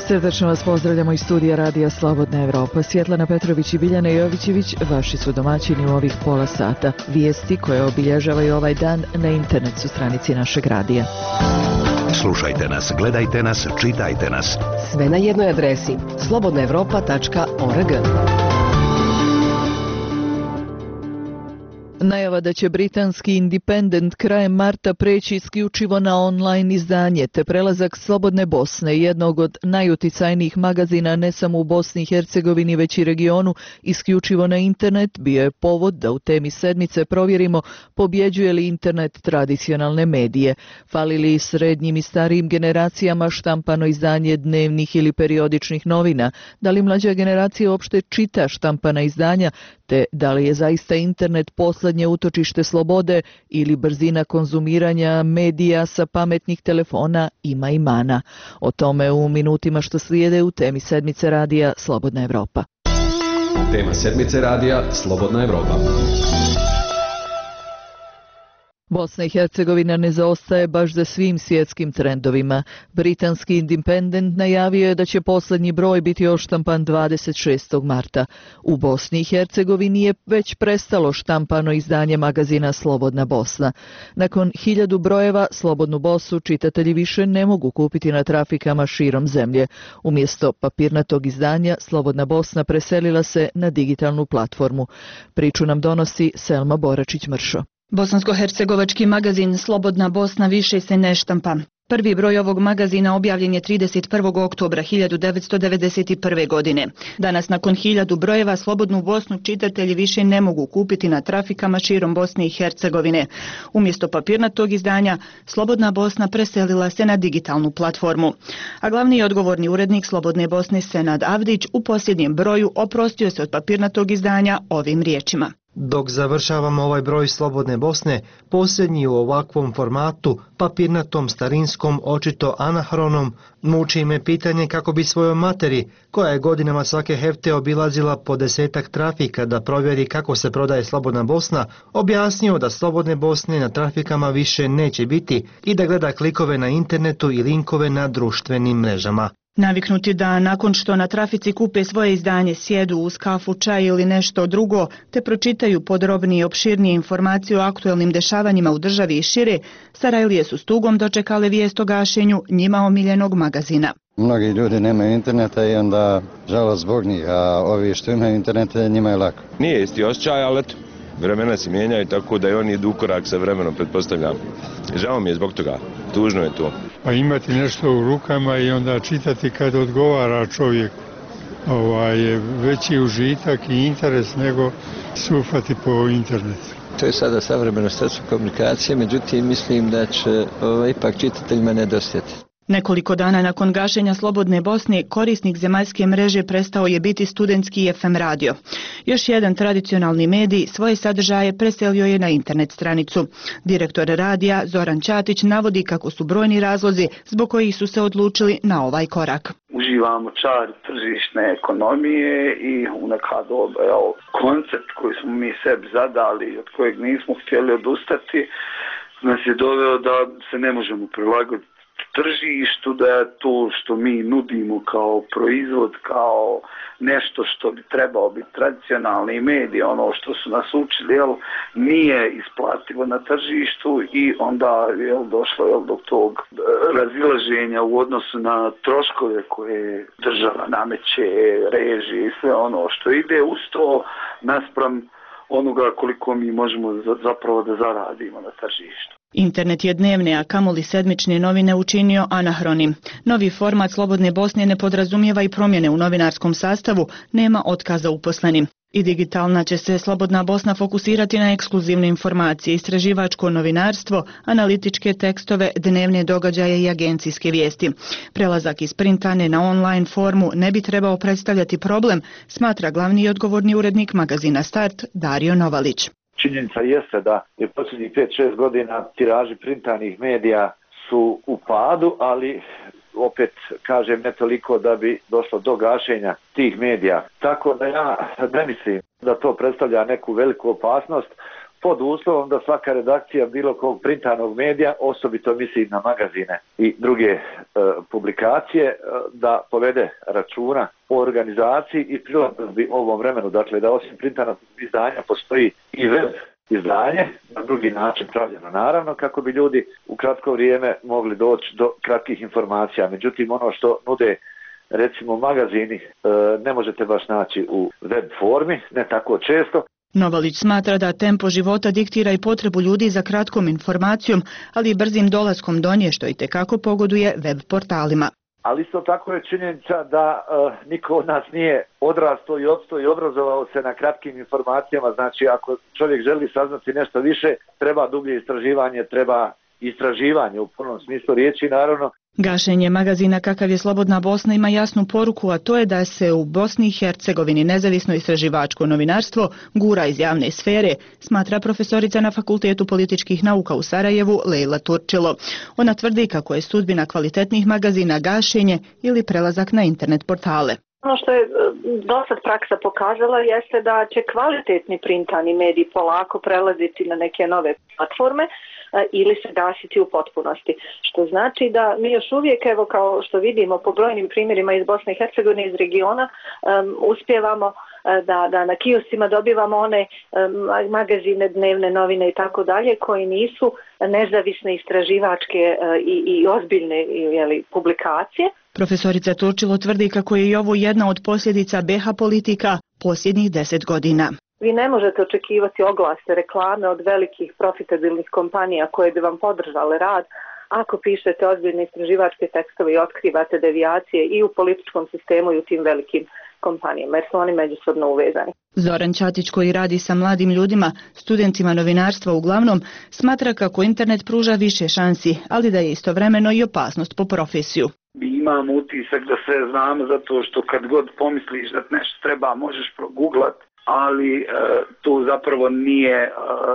Srdačno vas pozdravljamo iz studija Radija Slobodna Evropa. Svjetlana Petrović i Biljana Jovićević, vaši su domaćini u ovih pola sata. Vijesti koje obilježavaju ovaj dan na internet su stranici našeg radija. Slušajte nas, gledajte nas, čitajte nas. Sve na jednoj adresi slobodnaevropa.org. Najava da će britanski Independent krajem marta preći isključivo na online izdanje, te prelazak Slobodne Bosne, jednog od najuticajnijih magazina ne samo u Bosni i Hercegovini već i regionu, isključivo na internet, bio je povod da u temi sedmice provjerimo pobjeđuje li internet tradicionalne medije. Fali li srednjim i starijim generacijama štampano izdanje dnevnih ili periodičnih novina? Da li mlađa generacija uopšte čita štampana izdanja, te da li je zaista internet posljednje utočište slobode ili brzina konzumiranja medija sa pametnih telefona ima i mana? O tome u minutima što slijede u temi sedmice radija Slobodna Evropa. Tema sedmice radija Slobodna Evropa. Bosna i Hercegovina ne zaostaje baš za svim svjetskim trendovima. Britanski Independent najavio je da će posljednji broj biti odštampan 26. marta. U Bosni i Hercegovini je već prestalo štampano izdanje magazina Slobodna Bosna. Nakon 1000 brojeva Slobodnu Bosnu čitatelji više ne mogu kupiti na trafikama širom zemlje. Umjesto papirnatog izdanja Slobodna Bosna preselila se na digitalnu platformu. Priču nam donosi Selma Boračić-Mršo. Bosansko-hercegovački magazin Slobodna Bosna više se ne štampa. Prvi broj ovog magazina objavljen je 31. oktobra 1991. godine. Danas, nakon 1000 brojeva, Slobodnu Bosnu čitatelji više ne mogu kupiti na trafikama širom Bosne i Hercegovine. Umjesto papirnatog izdanja, Slobodna Bosna preselila se na digitalnu platformu. A glavni i odgovorni urednik Slobodne Bosne Senad Avdić u posljednjem broju oprostio se od papirnatog izdanja ovim riječima. Dok završavamo ovaj broj Slobodne Bosne, posljednji u ovakvom formatu, papirnatom, starinskom, očito anahronom, muči me pitanje kako bi svojoj materi, koja je godinama svake hefte obilazila po 10-ak trafika da provjeri kako se prodaje Slobodna Bosna, objasnio da Slobodne Bosne na trafikama više neće biti i da gleda klikove na internetu i linkove na društvenim mrežama. Naviknuti da nakon što na trafici kupe svoje izdanje sjedu uz kafu, čaj ili nešto drugo, te pročitaju podrobnije i opširnije informacije o aktuelnim dešavanjima u državi i šire, Sarajlije su s tugom dočekale vijest o gašenju njima omiljenog magazina. Mnogi ljudi nemaju interneta i onda žalost zbog njih, a ovi što imaju internete njima je lako. Nije isti osjećaj, ali vremena se mijenjaju tako da i oni idu u korak sa vremenom, pretpostavljam. Žao mi je zbog toga, tužno je to. Pa imati nešto u rukama i onda čitati kad odgovara čovjek je veći užitak i interes nego surfati po internetu. To je sada savremeno sredstvo komunikacije, međutim mislim da će ipak čitateljima nedostajati. Nekoliko dana nakon gašenja Slobodne Bosne, korisnik zemaljske mreže prestao je biti studentski FM radio. Još jedan tradicionalni medij svoje sadržaje preselio je na internet stranicu. Direktor radija Zoran Ćatić navodi kako su brojni razlozi zbog kojih su se odlučili na ovaj korak. Uživamo čar tržišne ekonomije i nekad koncept koji smo mi sebi zadali, od kojeg nismo htjeli odustati, nas je doveo da se ne možemo prilagoditi tržištu, da je to što mi nudimo kao proizvod, kao nešto što bi trebao biti tradicionalni medij, ono što su nas učili, nije isplativo na tržištu i onda došlo do tog razilaženja u odnosu na troškove koje država nameće, režije i sve ono što ide uz to naspram onoga koliko mi možemo zapravo da zaradimo na tržištu. Internet je dnevne, a kamoli sedmične novine učinio anahronim. Novi format Slobodne Bosne ne podrazumijeva i promjene u novinarskom sastavu, nema otkaza uposlenim. I digitalna će se Slobodna Bosna fokusirati na ekskluzivne informacije, istraživačko novinarstvo, analitičke tekstove, dnevne događaje i agencijske vijesti. Prelazak iz printane na online formu ne bi trebao predstavljati problem, smatra glavni i odgovorni urednik magazina Start Dario Novalić. Činjenica jeste da je posljednjih 5-6 godina tiraži printanih medija su u padu, ali opet kažem ne toliko da bi došlo do gašenja tih medija. Tako da ja ne mislim da to predstavlja neku veliku opasnost. pod uslovom da svaka redakcija bilo kog printanog medija, osobito mislim na magazine i druge publikacije, da povede računa o organizaciji i prilagodbi ovom vremenu. Dakle, da osim printanog izdanja postoji i web izdanje, na drugi način pravljeno naravno, kako bi ljudi u kratko vrijeme mogli doći do kratkih informacija. Međutim, ono što nude recimo magazini ne možete baš naći u web formi, ne tako često. Novalić smatra da tempo života diktira i potrebu ljudi za kratkom informacijom, ali i brzim dolaskom do nje, što itekako pogoduje web portalima. Ali isto tako je činjenica da niko od nas nije odrastao i opstao i obrazovao se na kratkim informacijama. Znači, ako čovjek želi saznati nešto više, treba dublje istraživanje, treba istraživanje u punom smislu riječi, naravno. Gašenje magazina kakav je Slobodna Bosna ima jasnu poruku, a to je da se u Bosni i Hercegovini nezavisno istraživačko novinarstvo gura iz javne sfere, smatra profesorica na Fakultetu političkih nauka u Sarajevu Lejla Turčilo. Ona tvrdi kako je sudbina kvalitetnih magazina gašenje ili prelazak na internet portale. Ono što je dosad praksa pokazala jeste da će kvalitetni printani mediji polako prelaziti na neke nove platforme ili se gasiti u potpunosti. Što znači da mi još uvijek, evo kao što vidimo po brojnim primjerima iz Bosne i Hercegovine, iz regiona, uspijevamo da na kioscima dobivamo one magazine, dnevne novine i tako dalje, koji nisu nezavisne istraživačke i ozbiljne publikacije. Profesorica Turčilo tvrdi kako je i ovo jedna od posljedica BiH politika posljednjih 10 godina. Vi ne možete očekivati oglase, reklame od velikih profitabilnih kompanija koje bi vam podržale rad ako pišete ozbiljne istraživačke tekstove i otkrivate devijacije i u političkom sistemu i u tim velikim kompanijama, jer su oni međusobno uvezani. Zoran Ćatić, koji radi sa mladim ljudima, studentima novinarstva uglavnom, smatra kako internet pruža više šansi, ali da je istovremeno i opasnost po profesiju. Imam utisak da sve znamo zato što kad god pomisliš da nešto treba možeš proguglat, ali to zapravo nije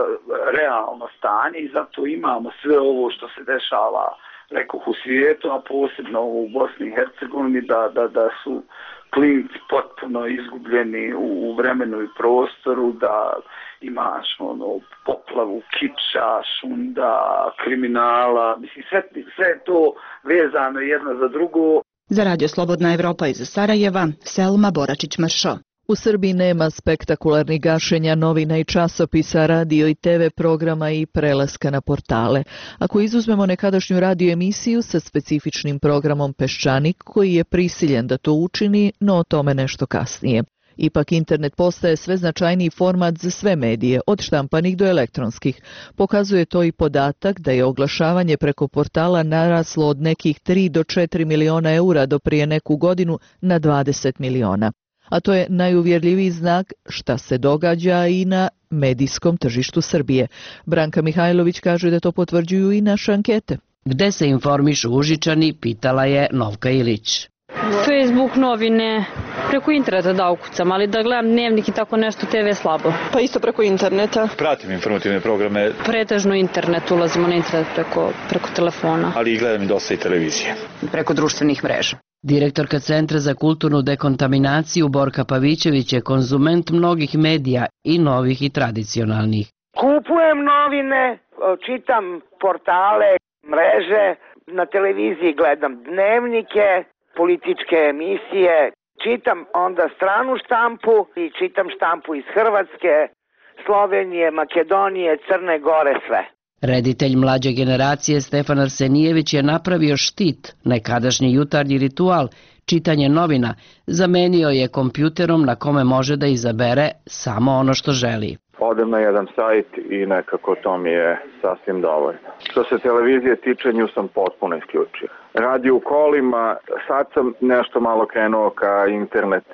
realno stanje i zato imamo sve ovo što se dešava, rekoh, u svijetu, a posebno u Bosni i Hercegovini, da su klinci potpuno izgubljeni u vremenu i prostoru, da imaš poplavu kiča, šunda, kriminala, mislim sve je to vezano jedno za drugo. Za Radio Slobodna Evropa iz Sarajeva, Selma Boračić-Mršo. U Srbiji nema spektakularnih gašenja novina i časopisa, radio i TV programa i prelaska na portale. Ako izuzmemo nekadašnju radio emisiju sa specifičnim programom Peščanik, koji je prisiljen da to učini, no o tome nešto kasnije. Ipak internet postaje sve značajniji format za sve medije, od štampanih do elektronskih. Pokazuje to i podatak da je oglašavanje preko portala naraslo od nekih 3 do 4 miliona eura do prije neku godinu na 20 miliona. A to je najuvjerljiviji znak šta se događa i na medijskom tržištu Srbije. Branka Mihajlović kaže da to potvrđuju i naše ankete. Gde se informišu Užičani, pitala je Novka Ilić. Facebook, novine, preko interneta da ukucam, ali da gledam dnevnik i tako nešto, TV slabo. Pa isto preko interneta. Pratim informativne programe. Pretežno internet, ulazimo na internet preko telefona. Ali gledam i dosta i televizije. Preko društvenih mreža. Direktorka Centra za kulturnu dekontaminaciju Borka Pavićević je konzument mnogih medija i novih i tradicionalnih. Kupujem novine, čitam portale, mreže, na televiziji gledam dnevnike, političke emisije, čitam onda stranu štampu i čitam štampu iz Hrvatske, Slovenije, Makedonije, Crne Gore, sve. Reditelj mlađe generacije Stefan Arsenijević je napravio štit, nekadašnji jutarnji ritual, čitanje novina, zamenio je kompjuterom na kome može da izabere samo ono što želi. Odem na jedan sajt i nekako to mi je sasvim dovoljno. Što se televizije tiče, nju sam potpuno isključio. Radio u kolima, sad sam nešto malo krenuo ka internet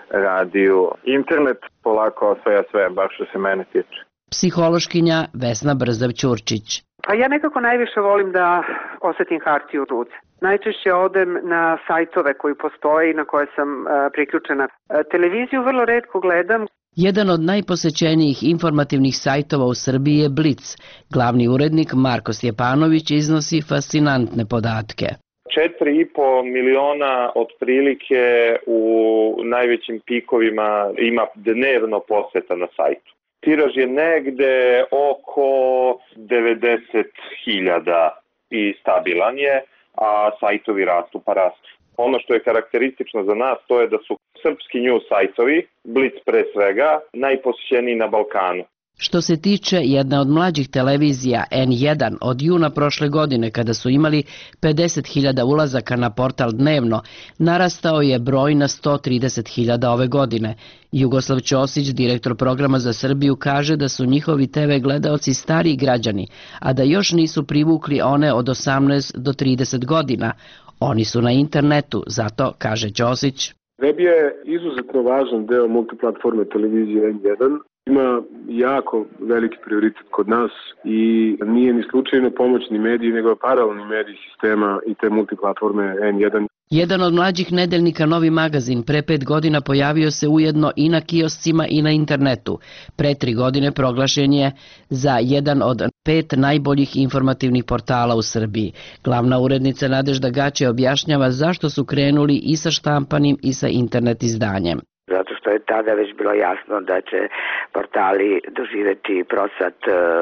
radiju. Internet polako osvaja sve, baš što se mene tiče. Psihološkinja Vesna Brzav-Ćurčić. Pa ja nekako najviše volim da osjetim hartiju u ruci. Najčešće odem na sajtove koji postoje i na koje sam priključena. Televiziju vrlo retko gledam. Jedan od najposećenijih informativnih sajtova u Srbiji je Blic. Glavni urednik Marko Stjepanović iznosi fascinantne podatke. 4,5 miliona otprilike u najvećim pikovima ima dnevno poseta na sajtu. Tiraž je negde oko 90.000 i stabilan je, a sajtovi rastu pa rastu. Ono što je karakteristično za nas to je da su srpski news sajtovi, Blic pre svega, najposjećeniji na Balkanu. Što se tiče jedne od mlađih televizija N1 od juna prošle godine kada su imali 50.000 ulazaka na portal dnevno, narastao je broj na 130.000 ove godine. Jugoslav Ćosić, direktor programa za Srbiju, kaže da su njihovi TV gledaoci stariji građani, a da još nisu privukli one od 18 do 30 godina. Oni su na internetu, zato, kaže Ćosić. Web je izuzetno važan deo multiplatforme televizije N1. Ima jako veliki prioritet kod nas i nije ni slučajno pomoćni mediji, nego paralelni mediji sistema i te multiplatforme N1. Jedan od mlađih nedeljnika Novi magazin pre 5 godina pojavio se ujedno i na kioscima i na internetu. Pre 3 godine proglašen je za jedan od 5 najboljih informativnih portala u Srbiji. Glavna urednica Nadežda Gaće objašnjava zašto su krenuli i sa štampanim i sa internet izdanjem. Zato što je tada već bilo jasno da će portali doživeti prosvat.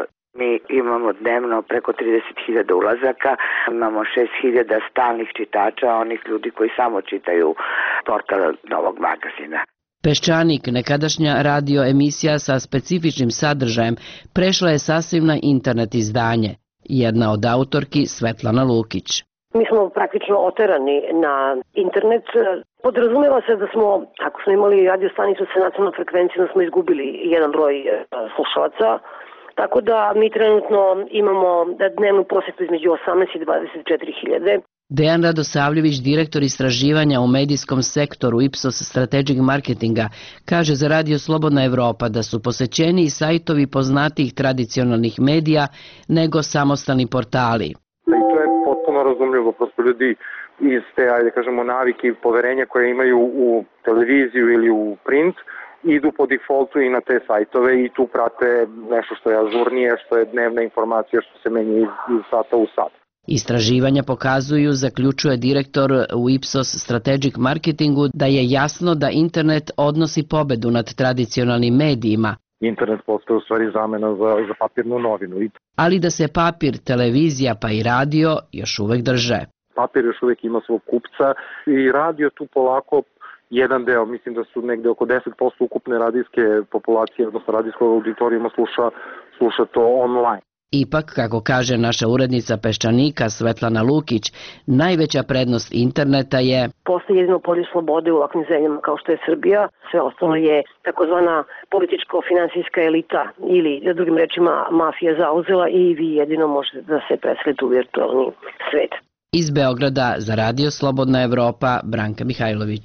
Mi imamo dnevno preko 30.000 ulazaka, imamo 6.000 stalnih čitača, onih ljudi koji samo čitaju portal Novog magazina. Peščanik, nekadašnja radio emisija sa specifičnim sadržajem, prešla je sasvim na internet izdanje. Jedna od autorki Svetlana Lukić. Mi smo praktično oterani na internet. Podrazumeva se da smo, ako smo imali radio stanicu sa nacionalnom frekvencijom, smo izgubili jedan broj slušalaca, tako da mi trenutno imamo dnevnu posjetu između 18 i 24.000. Dejan Radosavljević, direktor istraživanja u medijskom sektoru Ipsos Strategic Marketinga, kaže za Radio Slobodna Evropa da su posećeniji sajtovi poznatijih tradicionalnih medija nego samostalni portali. I to je potpuno razumljivo, prosto ljudi iz te, ajde kažemo, navike i poverenja koje imaju u televiziju ili u print, idu po defaultu i na te sajtove i tu prate nešto što je ažurnije, što je dnevna informacija, što se menja iz sata u sat. Istraživanja pokazuju, zaključuje direktor u Ipsos Strategic Marketingu, da je jasno da internet odnosi pobedu nad tradicionalnim medijima. Internet postaje u stvari zamena za papirnu novinu. Ali da se papir, televizija pa i radio još uvek drže. Papir još uvek ima svog kupca i radio tu polako jedan deo, mislim da su negde oko 10% ukupne radijske populacije, odnosno radijskog auditorijuma sluša to online. Ipak, kako kaže naša urednica Peščanika Svetlana Lukić, najveća prednost interneta je... Postoji jedino polje slobode u ovakvim zemljama kao što je Srbija, sve ostalo je takozvana političko-finansijska elita ili, drugim rečima, mafija zauzela i vi jedino možete da se preselite u virtualni svet. Iz Beograda za Radio Slobodna Evropa, Branka Mihajlović.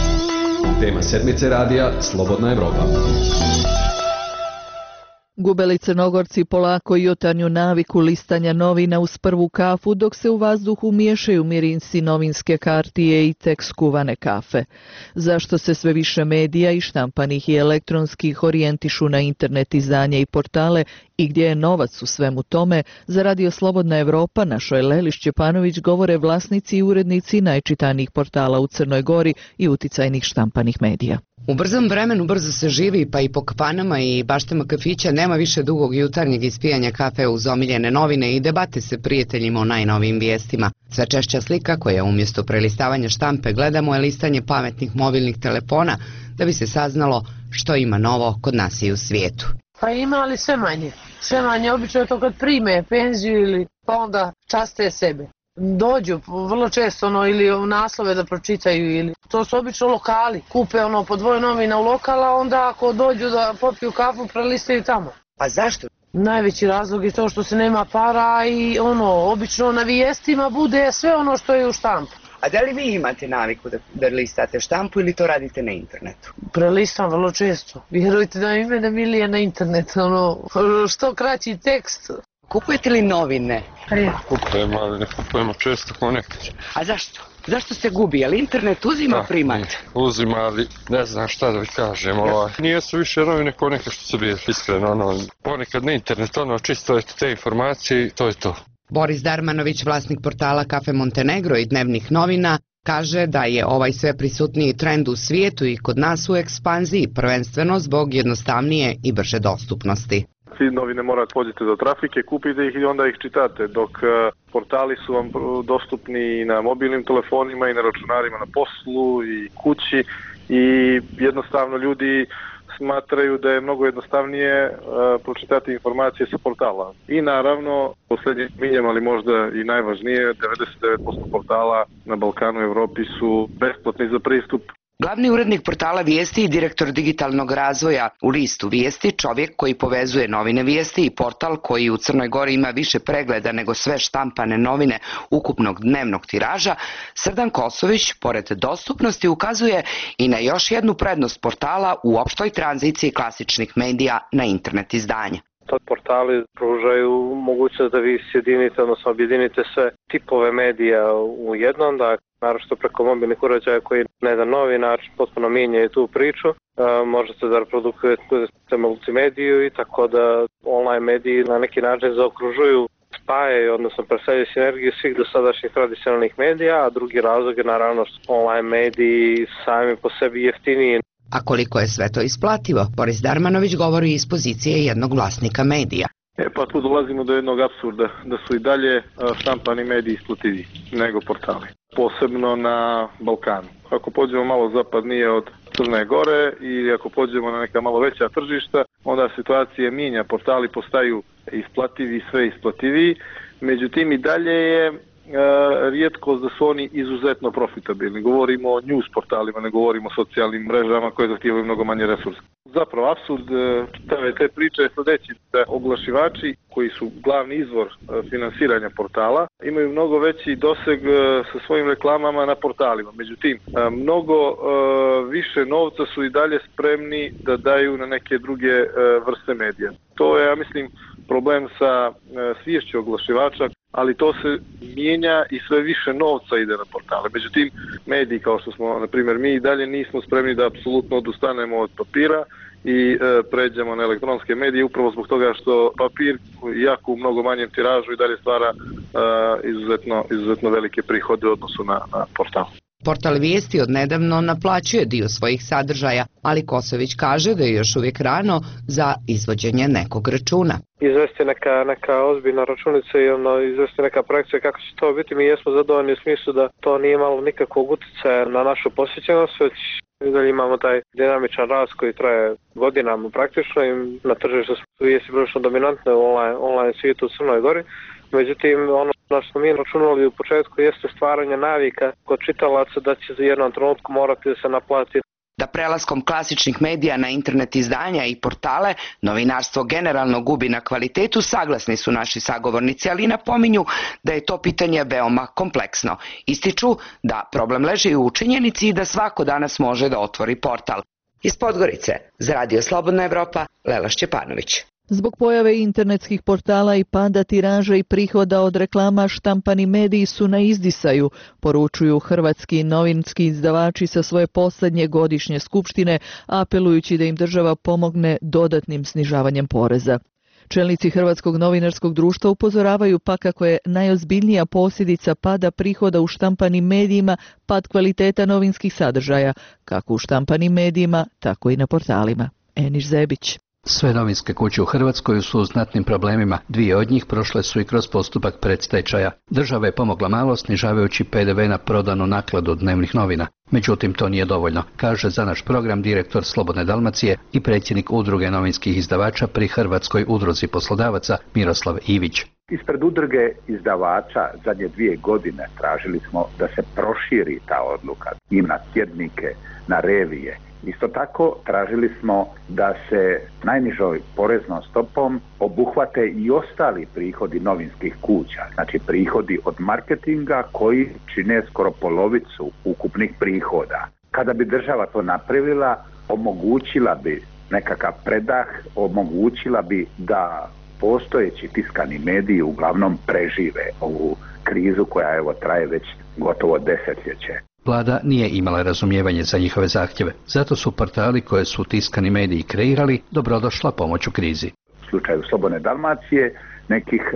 Tema sedmice radija Slobodna Evropa. Gube Crnogorci polako jutarnju naviku listanja novina uz prvu kafu, dok se u vazduhu miješaju mirinsi novinske kartije i tek skuvane kafe. Zašto se sve više medija i štampanih i elektronskih orijentišu na internet izdanje i portale i gdje je novac u svemu tome, za Radio Slobodna Evropa našoj Leli Šćepanović govore vlasnici i urednici najčitanijih portala u Crnoj Gori i uticajnih štampanih medija. U brzom vremenu brzo se živi, pa i po kafanama i baštama kafića nema više dugog jutarnjeg ispijanja kafe uz omiljene novine i debate se prijateljima o najnovijim vijestima. Sve češća slika koja umjesto prelistavanja štampe gledamo je listanje pametnih mobilnih telefona da bi se saznalo što ima novo kod nas i u svijetu. Pa ima, ali sve manje. Sve manje, obično je to kad prime penziju ili pa onda časte sebe. Dođu vrlo često ili naslove da pročitaju ili to su obično lokali. Kupe po 2 novina u lokala, onda ako dođu da popiju kafu prelistaju tamo. Pa zašto? Najveći razlog je to što se nema para i obično na vijestima bude sve ono što je u štampu. A da li vi imate naviku da listate štampu ili to radite na internetu? Prelistam vrlo često. Vjerujte da mi mene milije na internet, što kraći tekst. Kupujete li novine? Kupujemo, ali ne kupujemo često ko nekad. A zašto? Zašto se gubi? Je li internet uzima primat? Uzima, ali ne znam šta da vi kažem. Nije su više novine ko nekad što su bili iskreno. Ponekad na internet, čisto te informacije i to je to. Boris Darmanović, vlasnik portala Kafe Montenegro i dnevnih novina, Kaže da je ovaj sve prisutniji trend u svijetu i kod nas u ekspanziji, prvenstveno zbog jednostavnije i brže dostupnosti. Svi novine morate pođete do trafike, kupite ih i onda ih čitate, dok portali su vam dostupni i na mobilnim telefonima i na računarima na poslu i kući i jednostavno ljudi smatraju da je mnogo jednostavnije pročitati informacije sa portala. I naravno, posljednjim miljem, ali možda i najvažnije, 99% portala na Balkanu i Evropi su besplatni za pristup. Glavni urednik portala Vijesti i direktor digitalnog razvoja u listu Vijesti, čovjek koji povezuje novine Vijesti i portal koji u Crnoj Gori ima više pregleda nego sve štampane novine ukupnog dnevnog tiraža, Srdan Kosović, pored dostupnosti, ukazuje i na još jednu prednost portala u opštoj tranziciji klasičnih medija na internet izdanje. Portali pružaju mogućnost da vi sjedinite, odnosno objedinite sve tipove medija u jednom, da naročito preko mobilnih uređaja koji na jedan novi način potpuno mijenjaju tu priču. Možete da reprodukujete multimediju i tako da online mediji na neki način zaokružuju, spajaju, odnosno predstavljaju sinergiju svih dosadašnjih tradicionalnih medija, a drugi razlog je naravno što online mediji sami po sebi jeftiniji. A koliko je sve to isplativo, Boris Darmanović govori iz pozicije jednog vlasnika medija. Pa tu dolazimo do jednog apsurda, da su i dalje štampani mediji isplativiji nego portali, posebno na Balkanu. Ako pođemo malo zapadnije od Crne Gore i ako pođemo na neka malo veća tržišta, onda situacija mijenja, portali postaju isplativi, sve isplativiji, međutim i dalje je rijetkost da su oni izuzetno profitabilni. Govorimo o news portalima, ne govorimo o socijalnim mrežama koje zahtijevaju mnogo manje resursa. Zapravo, apsurd te priče je sljedeći, da oglašivači koji su glavni izvor finansiranja portala imaju mnogo veći doseg sa svojim reklamama na portalima. Međutim, mnogo više novca su i dalje spremni da daju na neke druge vrste medija. To je, ja mislim, problem sa sviješću oglašivača, ali to se mijenja i sve više novca ide na portale. Međutim, mediji kao što smo, na primjer, mi i dalje nismo spremni da apsolutno odustanemo od papira i pređemo na elektronske medije, upravo zbog toga što papir, jako u mnogo manjem tiražu, i dalje stvara izuzetno velike prihode u odnosu na portal. Portal Vijesti odnedavno naplaćuje dio svojih sadržaja, ali Kosović kaže da je još uvijek rano za izvođenje nekog računa. Izvesti neka ozbiljna računica i izvesti neka projekcija kako će to biti. Mi jesmo zadovoljni u smislu da to nije imalo nikakvog utjecaja na našu posjećenost, već dalje imamo taj dinamičan rast koji traje godinama praktično i na tržištu Vijesti prilično dominantne u online svijetu u Crnoj Gori. Međutim, ono na što smo mi računali u početku jeste stvaranje navika kod čitalaca da će za jednom trenutku morati da se naplati. Da prelaskom klasičnih medija na internet izdanja i portale, novinarstvo generalno gubi na kvalitetu, saglasni su naši sagovornici, ali napominju da je to pitanje veoma kompleksno. Ističu da problem leži u činjenici i da svako danas može da otvori portal. Iz Podgorice, za Radio Slobodna Evropa, Lela Šćepanović. Zbog pojave internetskih portala i pada tiraža i prihoda od reklama, štampani mediji su na izdisaju, poručuju hrvatski novinski izdavači sa svoje posljednje godišnje skupštine, apelujući da im država pomogne dodatnim snižavanjem poreza. Čelnici Hrvatskog novinarskog društva upozoravaju pa kako je najozbiljnija posljedica pada prihoda u štampanim medijima pad kvaliteta novinskih sadržaja, kako u štampanim medijima, tako i na portalima. Eniš Zebić. Sve novinske kuće u Hrvatskoj su u znatnim problemima. Dvije od njih prošle su i kroz postupak predstečaja. Država je pomogla malo snižavajući PDV na prodanu nakladu dnevnih novina. Međutim, to nije dovoljno, kaže za naš program direktor Slobodne Dalmacije i predsjednik Udruge novinskih izdavača pri Hrvatskoj udruzi poslodavaca Miroslav Ivić. Ispred udruge izdavača zadnje 2 godine tražili smo da se proširi ta odluka i na tjednike, na revije. Isto tako tražili smo da se najnižoj poreznom stopom obuhvate i ostali prihodi novinskih kuća, znači prihodi od marketinga koji čine skoro polovicu ukupnih prihoda. Kada bi država to napravila, omogućila bi nekakav predah, omogućila bi da postojeći tiskani mediji uglavnom prežive ovu krizu koja evo traje već gotovo desetljeće. Vlada nije imala razumijevanje za njihove zahtjeve, zato su portali koje su tiskani mediji kreirali dobrodošla pomoć u krizi. slučaju Slobodne Dalmacije, nekih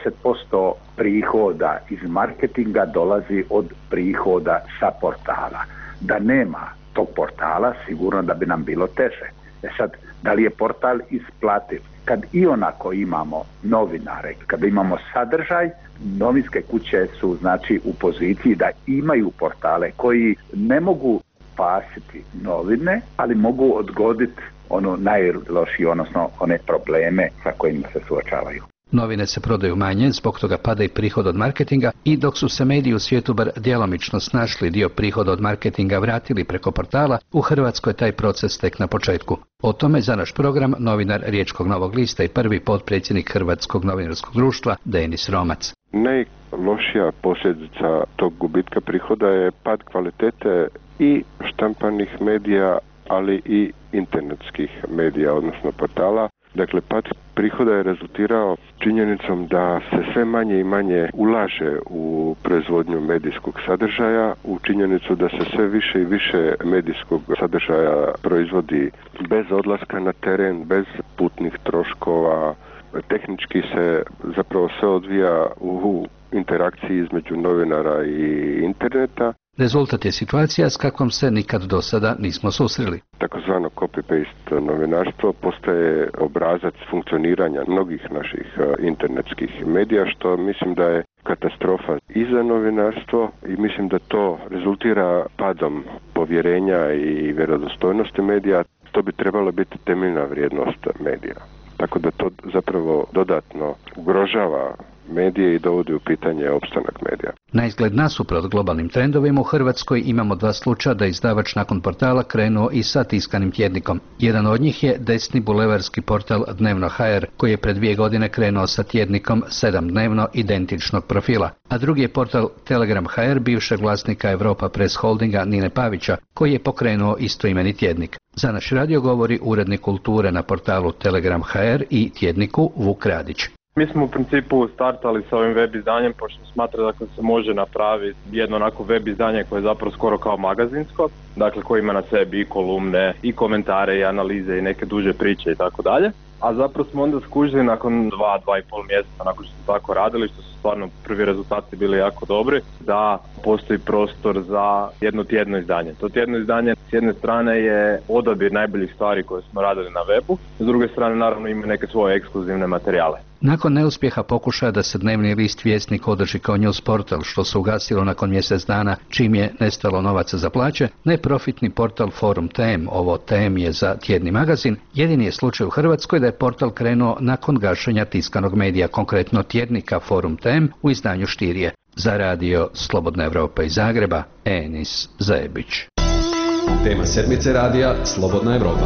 10% prihoda iz marketinga dolazi od prihoda sa portala. Da nema tog portala, sigurno da bi nam bilo teže. Sad, da li je portal isplativ? Kad i onako imamo novinare, kada imamo sadržaj, novinske kuće su znači u poziciji da imaju portale koji ne mogu spasiti novine, ali mogu odgoditi ono najlošije, odnosno one probleme sa kojima se suočavaju. Novine se prodaju manje, zbog toga pada i prihod od marketinga i dok su se mediji u svijetu bar djelomično snašli dio prihoda od marketinga vratili preko portala, u Hrvatskoj taj proces tek na početku. O tome za naš program novinar Riječkog Novog lista i prvi potpredsjednik Hrvatskog novinarskog društva Denis Romac. Najlošija posljedica tog gubitka prihoda je pad kvalitete i štampanih medija, ali i internetskih medija, odnosno portala. Dakle, pad prihoda je rezultirao činjenicom da se sve manje i manje ulaže u proizvodnju medijskog sadržaja, u činjenicu da se sve više i više medijskog sadržaja proizvodi bez odlaska na teren, bez putnih troškova. Tehnički se zapravo sve odvija u interakciji između novinara i interneta. Rezultat je situacija s kakvom se nikad do sada nismo susreli. Takozvano copy-paste novinarstvo postaje obrazac funkcioniranja mnogih naših internetskih medija, što mislim da je katastrofa i za novinarstvo i mislim da to rezultira padom povjerenja i vjerodostojnosti medija. To bi trebalo biti temeljna vrijednost medija. Tako da to zapravo dodatno ugrožava medije i dovodi u pitanje opstanak medija. Na izgled nasuprot globalnim trendovima u Hrvatskoj imamo dva slučaja da izdavač nakon portala krenuo i sa tiskanim tjednikom. Jedan od njih je desni bulevarski portal Dnevno.hr koji je pred 2 godine krenuo sa tjednikom 7-dnevno identičnog profila, a drugi je portal Telegram.hr bivšeg vlasnika Europa Press Holdinga Nine Pavića koji je pokrenuo istoimeni tjednik. Za naš radio govori urednik kulture na portalu Telegram.hr i tjedniku Vuk Radić. Mi smo u principu startali sa ovim web izdanjem pošto smatramo da se može napraviti jedno onako web izdanje koje je zapravo skoro kao magazinsko, dakle koje ima na sebi i kolumne, i komentare, i analize, i neke duže priče i tako dalje. A zapravo smo onda skužili nakon 2,5 mjeseca nakon što smo tako radili, što su stvarno prvi rezultati bili jako dobri, da postoji prostor za jedno tjedno izdanje. To tjedno izdanje s jedne strane je odabir najboljih stvari koje smo radili na webu, s druge strane naravno ima neke svoje ekskluzivne materijale. Nakon neuspjeha pokušaja da se dnevni list Vjesnik održi kao news portal, što se ugasilo nakon mjesec dana čim je nestalo novaca za plaće, neprofitni portal Forum TM, ovo TM je za tjedni magazin, jedini je slučaj u Hrvatskoj da je portal krenuo nakon gašenja tiskanog medija, konkretno tjednika Forum TM u izdanju Štirije. Za radio Slobodna Evropa iz Zagreba, Enis Zajebić. Tema sedmice radija Slobodna Evropa.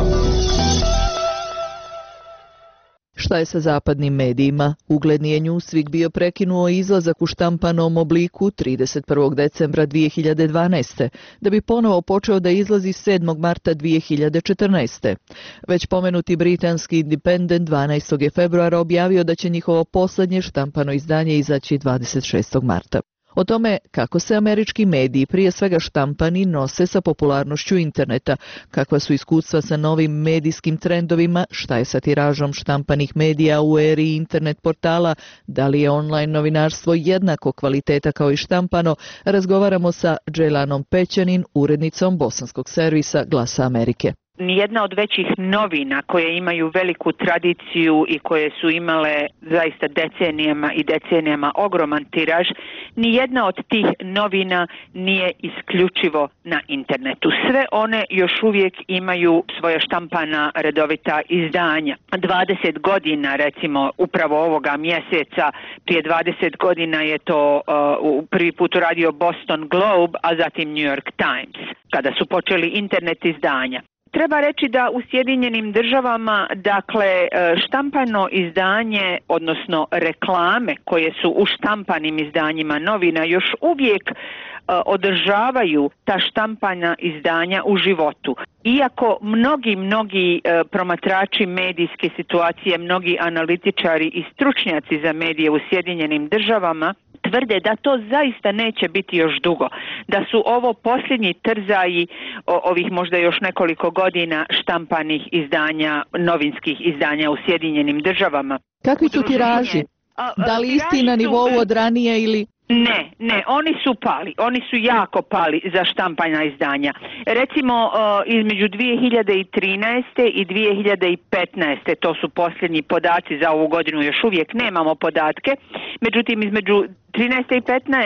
Šta je sa zapadnim medijima? Ugledni je Newsweek bio prekinuo izlazak u štampanom obliku 31. decembra 2012. da bi ponovo počeo da izlazi 7. marta 2014. Već pomenuti britanski Independent 12. je februara objavio da će njihovo posljednje štampano izdanje izaći 26. marta. O tome kako se američki mediji, prije svega štampani, nose sa popularnošću interneta, kakva su iskustva sa novim medijskim trendovima, šta je sa tiražom štampanih medija u eri internet portala, da li je online novinarstvo jednako kvaliteta kao i štampano, razgovaramo sa Dželanom Pećanin, urednicom bosanskog servisa Glasa Amerike. Nijedna od većih novina koje imaju veliku tradiciju i koje su imale zaista decenijama ogroman tiraž, nijedna od tih novina nije isključivo na internetu. Sve one još uvijek imaju svoja štampana redovita izdanja. 20 godina, recimo upravo ovoga mjeseca, prije 20 godina je to prvi put uradio Boston Globe, a zatim New York Times, kada su počeli internet izdanja. Treba reći da u Sjedinjenim državama, dakle, štampano izdanje, odnosno reklame koje su u štampanim izdanjima novina još uvijek održavaju ta štampana izdanja u životu. Iako mnogi promatrači medijske situacije, mnogi analitičari i stručnjaci za medije u Sjedinjenim državama tvrde da to zaista neće biti još dugo, da su ovo posljednji trzaji ovih možda još nekoliko godina štampanih izdanja, novinskih izdanja u Sjedinjenim Državama. Kakvi su tiraži? Da li isti na nivou od ranije ili... Ne, oni su pali, oni su jako pali za štampana izdanja. Recimo između 2013. i 2015. to su posljednji podaci za ovu godinu, još uvijek nemamo podatke, međutim između 13. i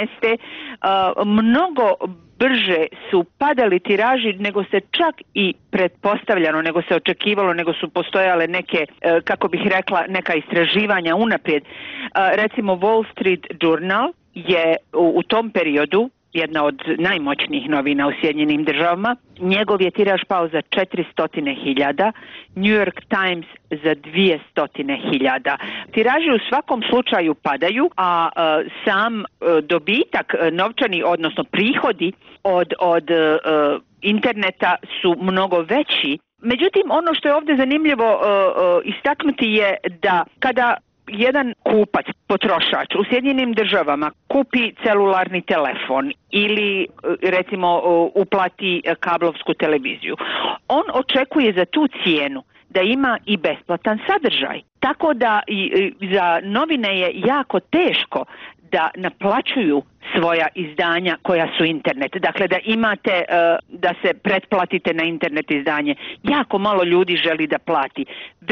15. Mnogo brže su padali tiraži nego se čak i pretpostavljano, nego se očekivalo, nego su postojale neke, kako bih rekla, neka istraživanja unaprijed. Recimo Wall Street Journal je u tom periodu jedna od najmoćnijih novina u Sjedinjenim Državama. Njegov je tiraž pao za 400.000, New York Times za 200.000. Tiraži u svakom slučaju padaju, a sam dobitak novčani, odnosno prihodi od interneta su mnogo veći. Međutim, ono što je ovdje zanimljivo istaknuti je da kada jedan kupac, potrošač u Sjedinjenim Državama kupi celularni telefon ili recimo uplati kablovsku televiziju, on očekuje za tu cijenu da ima i besplatan sadržaj. Tako da za novine je jako teško da naplaćuju svoja izdanja koja su internet. Dakle, da imate, da se pretplatite na internet izdanje. Jako malo ljudi želi da plati.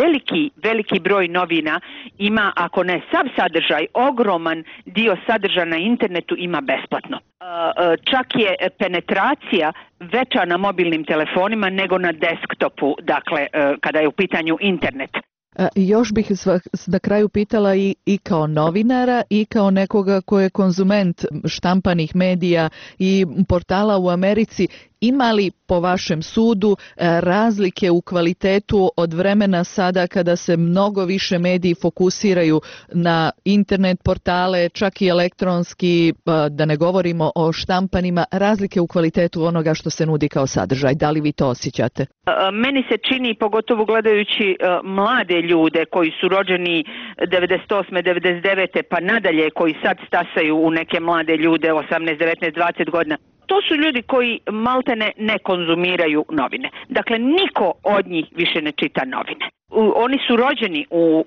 Veliki broj novina ima, ako ne sav sadržaj, ogroman dio sadržaja na internetu ima besplatno. Čak je penetracija veća na mobilnim telefonima nego na desktopu, dakle, kada je u pitanju internet. Još bih na kraju pitala i kao novinara i kao nekoga ko je konzument štampanih medija i portala u Americi, ima li po vašem sudu razlike u kvalitetu od vremena sada kada se mnogo više mediji fokusiraju na internet portale, čak i elektronski, da ne govorimo o štampanima, razlike u kvalitetu onoga što se nudi kao sadržaj? Da li vi to osjećate? Meni se čini, pogotovo gledajući mlade ljude koji su rođeni 98. 99. pa nadalje, koji sad stasaju u neke mlade ljude 18, 19, 20 godina, to su ljudi koji maltene ne konzumiraju novine. Dakle, niko od njih više ne čita novine. Oni su rođeni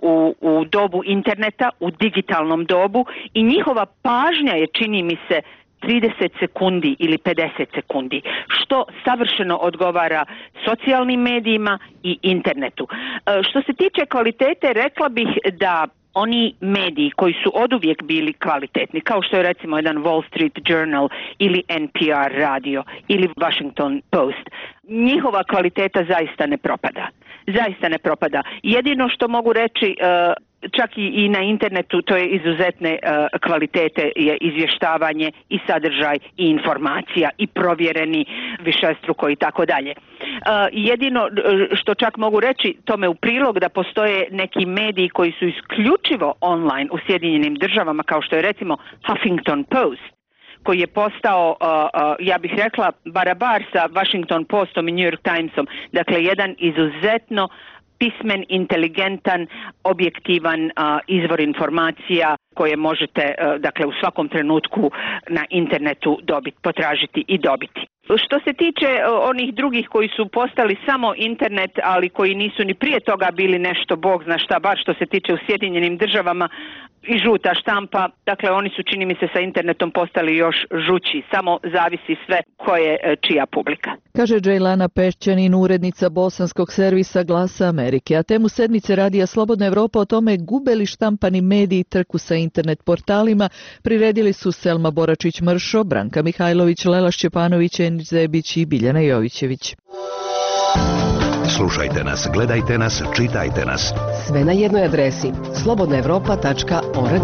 u dobu interneta, u digitalnom dobu i njihova pažnja je, čini mi se, 30 sekundi ili 50 sekundi, što savršeno odgovara socijalnim medijima i internetu. Što se tiče kvalitete, rekla bih da oni mediji koji su oduvijek bili kvalitetni, kao što je recimo jedan Wall Street Journal ili NPR radio ili Washington Post, njihova kvaliteta zaista ne propada. Zaista ne propada. Jedino što mogu reći, čak i na internetu, to je izuzetne kvalitete, je izvještavanje i sadržaj i informacija i provjereni višestruko i tako dalje. Jedino što čak mogu reći tome u prilog, da postoje neki mediji koji su isključivo online u Sjedinjenim Državama, kao što je recimo Huffington Post, koji je postao, ja bih rekla, barabar sa Washington Postom i New York Timesom. Dakle, jedan izuzetno pismen, inteligentan, objektivan izvor informacija koje možete, dakle, u svakom trenutku na internetu dobiti, potražiti i dobiti. Što se tiče onih drugih koji su postali samo internet, ali koji nisu ni prije toga bili nešto bog zna šta, bar što se tiče u Sjedinjenim Državama, i žuta štampa, dakle oni su, čini mi se, sa internetom postali još žući, samo zavisi sve ko je čija publika. Kaže Džejlana Pešćanin, urednica bosanskog servisa Glasa Amerike, a temu sedmice Radija Slobodna Evropa o tome gube li štampani mediji trku sa internet portalima priredili su Selma Boračić-Mršo, Branka Mihajlović, Lela Šćepanović, Enić Zebić i Biljana Jovićević. Slušajte nas, gledajte nas, čitajte nas. Sve na jednoj adresi slobodnaevropa.org.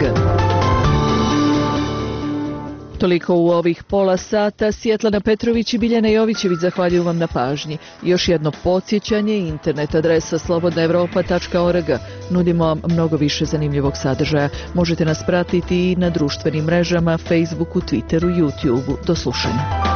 Toliko u ovih pola sata. Svjetlana Petrović i Biljana Jovićević zahvaljuju vam na pažnji. Još jedno podsjećanje, internet adresa slobodnaevropa.org. Nudimo vam mnogo više zanimljivog sadržaja. Možete nas pratiti i na društvenim mrežama, Facebooku, Twitteru, YouTubeu. Do slušanja.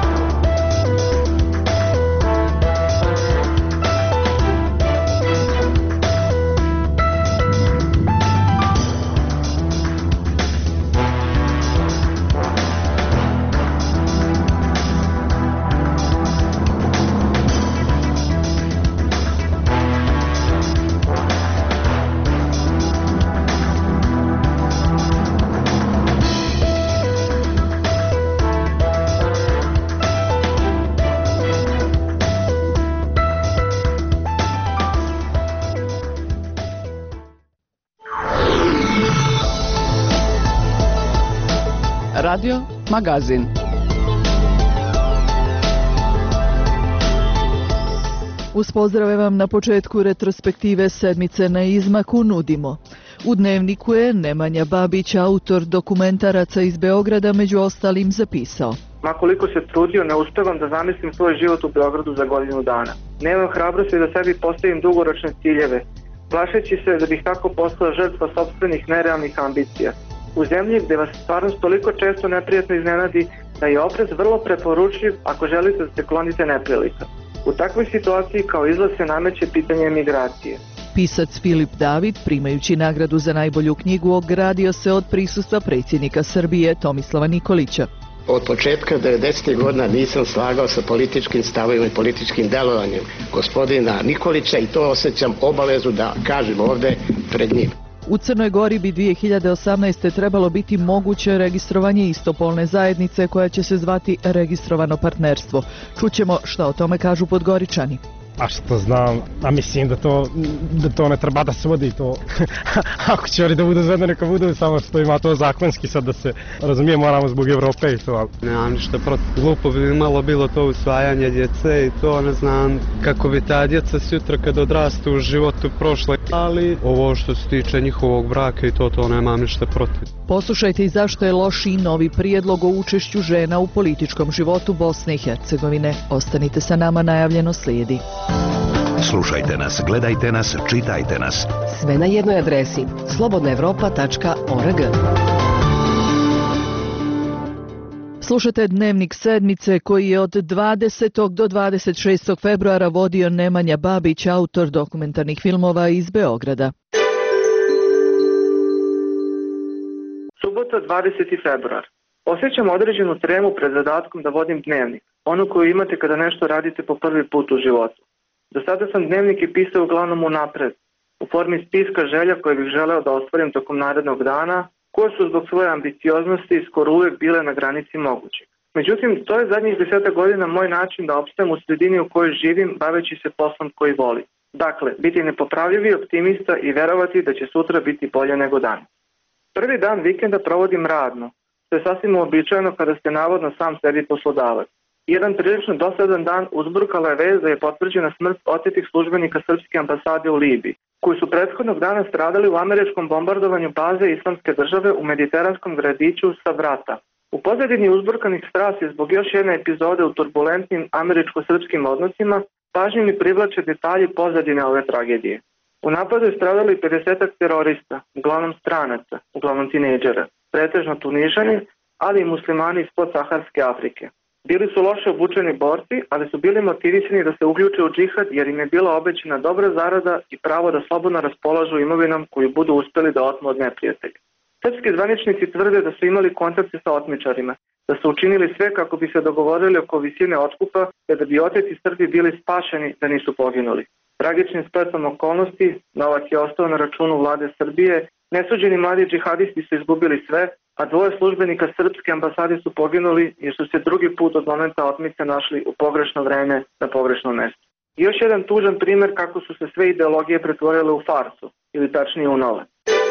Radio Magazin. Uz pozdrave vam na početku retrospektive sedmice na izmaku nudimo. U Dnevniku je Nemanja Babić, autor dokumentaraca iz Beograda, među ostalim zapisao: Ma koliko se trudio, ne uspevam da zamislim svoj život u Beogradu za godinu dana. Nemam hrabrosti da sebi postavim dugoročne ciljeve, plašeći se da bih tako postala žrtva sopstvenih nerealnih ambicija. U zemlji gde vas stvarnost toliko često neprijatno iznenadi da je oprez vrlo preporučljiv ako želite da se klonite neprilika. U takvoj situaciji kao izlaz se nameće pitanje emigracije. Pisac Filip David, primajući nagradu za najbolju knjigu, ogradio se od prisustva predsjednika Srbije Tomislava Nikolića. Od početka 90. godina nisam slagao sa političkim stavovima i političkim delovanjem gospodina Nikolića i to osjećam obavezu da kažem ovde pred njim. U Crnoj Gori bi 2018. trebalo biti moguće registrovanje istopolne zajednice koja će se zvati registrovano partnerstvo. Čućemo šta o tome kažu Podgoričani. A što znam, a mislim da to ne treba da se vodi to. Ako će oni da budu zvedno, neka budu, samo što ima to zakonski, sad da se razumije, moramo zbog Evrope i to. Ali nemam ništa protiv. Glupo bi malo bilo to usvajanje djece i to, ne znam, kako bi ta djeca sutra kad odrastu u životu prošle. Ali ovo što se tiče njihovog braka i to nemam ništa protiv. Poslušajte i zašto je loš i novi prijedlog o učešću žena u političkom životu Bosne i Hercegovine. Ostanite sa nama, najavljeno slijedi. Slušajte nas, gledajte nas, čitajte nas. Sve na jednoj adresi slobodnaevropa.org. Slušajte Dnevnik sedmice koji je od 20. do 26. februara vodio Nemanja Babić, autor dokumentarnih filmova iz Beograda. Subota 20. februar. Osjećam određenu tremu pred zadatkom da vodim dnevnik, onu koju imate kada nešto radite po prvi put u životu. Do sada sam dnevnike pisao uglavnom unapred, u formi spiska želja koje bih želeo da ostvarim tokom narednog dana, koje su zbog svoje ambicioznosti skoro uvijek bile na granici mogućeg. Međutim, to je zadnjih 10 godina moj način da opstajem u sredini u kojoj živim, baveći se poslom koji volim. Dakle, biti nepopravljivi optimista i verovati da će sutra biti bolje nego danas. Prvi dan vikenda provodim radno, što je sasvim uobičajeno kada ste navodno sam sebi poslodavac. Jedan prilično dosadan dan uzburkala je vez da je potvrđena smrt otetih službenika Srpske ambasade u Libiji, koji su prethodnog dana stradali u američkom bombardovanju baze Islamske države u mediteranskom gradiću Savrata. U pozadini uzburkanih strasti zbog još jedne epizode u turbulentnim američko-srpskim odnosima pažnju mi privlače detalji pozadine ove tragedije. U napadu je stradali 50 terorista, uglavnom stranaca, uglavnom tinejdžera, pretežno Tunižani, ali i muslimani iz podsaharske Afrike. Bili su loše obučeni borci, ali su bili motivisani da se uključe u džihad jer im je bila obećana dobra zarada i pravo da slobodno raspolažu imovinom koju budu uspeli da otmu od neprijatelja. Srpski zvaničnici tvrde da su imali kontakte sa otmičarima, da su učinili sve kako bi se dogovorili oko visine otkupa, te da bi oteti Srbi bili spašeni da nisu poginuli. Tragičnim spletom okolnosti, novac je ostao na računu vlade Srbije, nesuđeni mladi džihadisti su izgubili sve, a 2 službenika Srpske ambasade su poginuli jer su se drugi put od momenta otmice našli u pogrešno vreme na pogrešnom mjestu. I još jedan tužan primjer kako su se sve ideologije pretvorile u farsu, ili tačnije u nove.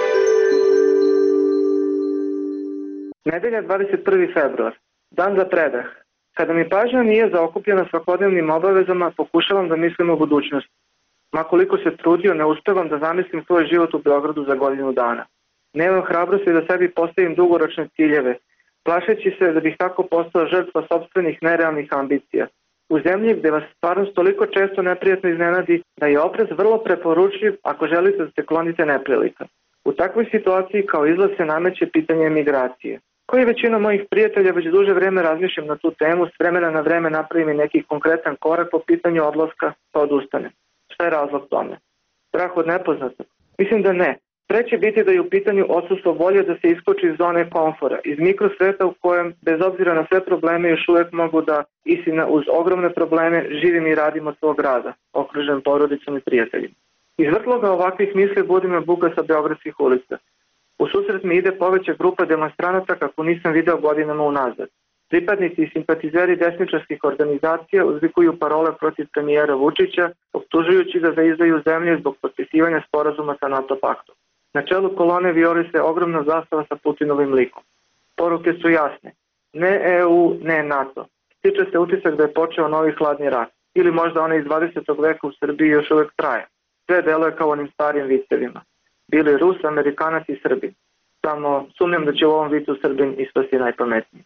Nedelja 21. februar. Dan za predah. Kada mi pažnja nije zaokupljena svakodnevnim obavezama, pokušavam da mislim o budućnosti. Ma koliko se trudio, ne uspevam da zamislim svoj život u Beogradu za godinu dana. Nemam hrabrosti da sebi postavim dugoročne ciljeve, plašeći se da bih tako postala žrtva sopstvenih nerealnih ambicija. U zemlji gde vas stvarnost toliko često neprijatno iznenadi da je oprez vrlo preporučljiv ako želite da se klonite neprilika. U takvoj situaciji kao izlaz se nameće pitanje emigracije. Koji većina mojih prijatelja već duže vreme razmišljam na tu temu, s vremena na vreme napravim neki konkretan korak po pitanju odlaska, pa odustanem. Šta je razlog tome? Strah od nepoznatog? Mislim da ne. Pre će biti da je u pitanju odsustvo volje da se iskoči iz zone komfora, iz mikrosveta u kojem, bez obzira na sve probleme, još uvijek mogu da, istina uz ogromne probleme, živim i radim od svog rada, okružen porodicom i prijateljima. Iz vrtloga ovakvih misli budi me buka sa beogradskih ulica. U susret mi ide poveća grupa demonstranata kako nisam video godinama unazad. Pripadnici i simpatizeri desničarskih organizacija uzvikuju parole protiv premijera Vučića, optužujući ga za izdaju zemlje zbog potpisivanja sporazuma sa NATO paktom. Na čelu kolone vijori se ogromna zastava sa Putinovim likom. Poruke su jasne. Ne EU, ne NATO. Stiče se utisak da je počeo novi hladni rat. Ili možda onaj iz 20. veka u Srbiji još uvek traje. Sve deluje kao onim starijim vicevima. Bili Rus, Amerikanac i Srbin. Samo sumnjam da će u ovom vicu Srbin ispasti najpametniji.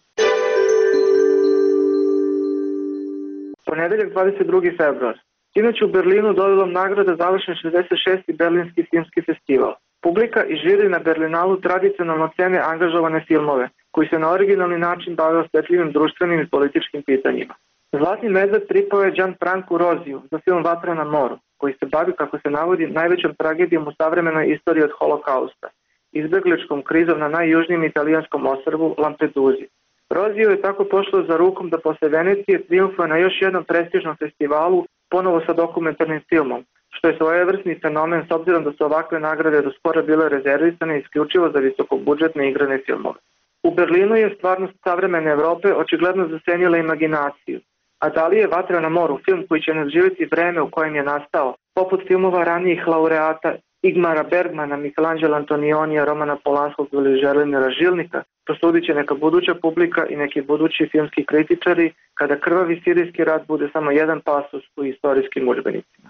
Ponedeljak 22. februar. Sinoć u Berlinu dodjelom nagrada završen 66. Berlinski filmski festival. Publika i žiri na Berlinalu tradicionalno cene angažovane filmove, koji se na originalni način bave osjetljivim društvenim i političkim pitanjima. Zlatni medved pripao je Gianfrancu Roziju za film Vatra na moru, koji se bavi, kako se navodi, najvećom tragedijom u savremenoj istoriji od holokausta, izbegličkom krizom na najjužnijem italijanskom ostrvu Lampeduzi. Roziju je tako pošlo za rukom da posle Venecije triumfuje na još jednom prestižnom festivalu, ponovo sa dokumentarnim filmom, što je svojevrsni fenomen s obzirom da su ovakve nagrade do skora bile rezervisane isključivo za visokobudžetne igrane filmove. U Berlinu je stvarnost savremene Evrope očigledno zasenila imaginaciju, a da li je Vatra na moru film koji će nadživjeti vreme u kojem je nastao, poput filmova ranijih laureata Igmara Bergmana, Michelangela Antonionija, Romana Polanskog ili Želimira Žilnika, prosudit će neka buduća publika i neki budući filmski kritičari kada krvavi sirijski rat bude samo jedan pasus u istorijskim udžbenicima.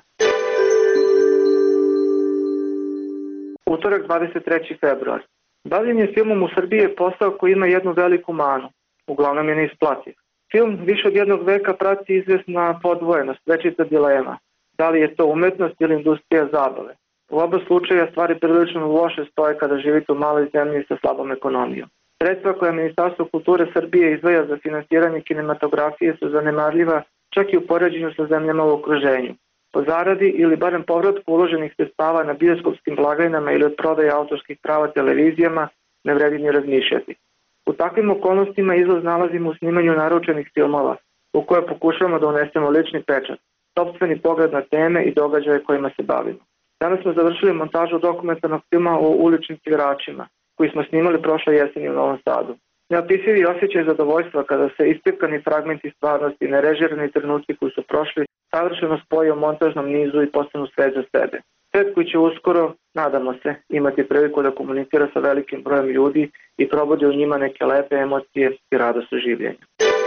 Utorak 23. februar. Bavljenje filmom u Srbiji je posao koji ima jednu veliku manu. Uglavnom je neisplativ. Film više od jednog veka prati izvesna podvojenost, večita dilema. Da li je to umetnost ili industrija zabave? U oba slučaja stvari prilično loše stoje kada živite u maloj zemlji sa slabom ekonomijom. Sredstva koja Ministarstvo kulture Srbije izdvaja za finansiranje kinematografije su zanemarljiva čak i u poređenju sa zemljama u okruženju. Po zaradi ili barem povratku uloženih sredstava na bioskopskim blagajnama ili od prodaje autorskih prava televizijama ne vredi ni razmišljati. U takvim okolnostima izlaz nalazimo u snimanju naručenih filmova, u koje pokušavamo da unesemo lični pečat, sopstveni pogled na teme i događaje kojima se bavimo. Danas smo završili montažu dokumentarnog filma o uličnim igračima, koji smo snimali prošle jeseni u Novom Sadu. Neopisivi osjećaj zadovoljstva kada se ispirkani fragmenti stvarnosti, nerežirani trenuci koji su prošli, savršeno spoje u montažnom nizu i postanu svet za sebe. Svet koji će uskoro, nadamo se, imati priliku da komunicira sa velikim brojem ljudi i probudi u njima neke lepe emocije i radost življenja.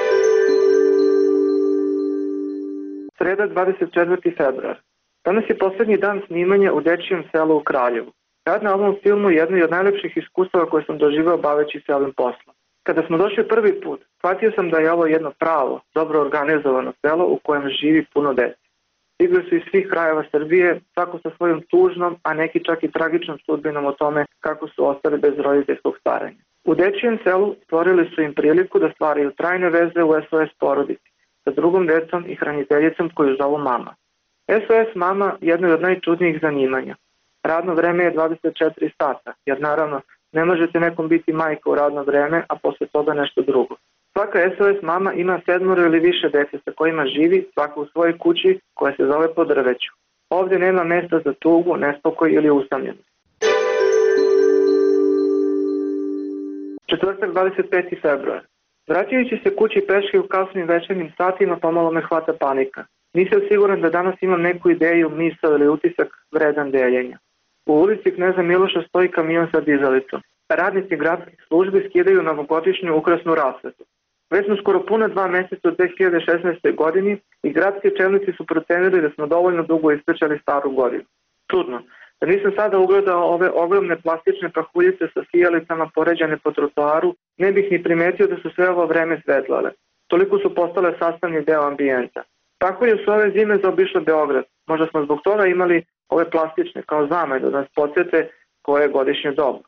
Sreda 24. februar. Danas je poslednji dan snimanja u Dečijem selu u Kraljevu. Rad na ovom filmu je jedno od najlepših iskustava koje sam doživao baveći se ovim poslom. Kada smo došli prvi put, shvatio sam da je ovo jedno pravo, dobro organizovano selo u kojem živi puno dece. Stigli su iz svih krajeva Srbije, svako sa svojom tužnom, a neki čak i tragičnom sudbinom o tome kako su ostali bez roditeljskog staranja. U Dečijem selu stvorili su im priliku da stvaraju trajne veze u SOS porodici, sa drugom decom i hraniteljicom koju zovu mama. SOS mama jedno je od najčudnijih zanimanja. Radno vreme je 24 sata, jer naravno ne možete nekom biti majka u radno vreme, a posle toga nešto drugo. Svaka SOS mama ima 7 ili više dece sa kojima živi, svaka u svojoj kući koja se zove po drveću. Ovdje nema mesta za tugu, nespokoj ili usamljenost. Četvrtak 25. februar. Vraćajući se kući peške u kasnim večernjim satima, pomalo me hvata panika. Nisam siguran da danas imam neku ideju, misao ili utisak vredan deljenja. U ulici Kneza Miloša stoji kamion sa dizalicom. Radnici gradskih službi skidaju novogodišnju ukrasnu rasvetu. Već smo skoro puna 2 meseca u 2016. godini i gradski čelnici su procenili da smo dovoljno dugo ispričali staru godinu. Čudno, da nisam sada ugledao ove ogromne plastične pahuljice sa sijalicama poređane po trotoaru, ne bih ni primetio da su sve ovo vreme svetlale. Toliko su postale sastavni deo ambijenta. Pahulje su ove zime zaobišle Beograd. Možda smo zbog toga imali ove plastične kao zamaj da nas podsjete koje je godišnje doba.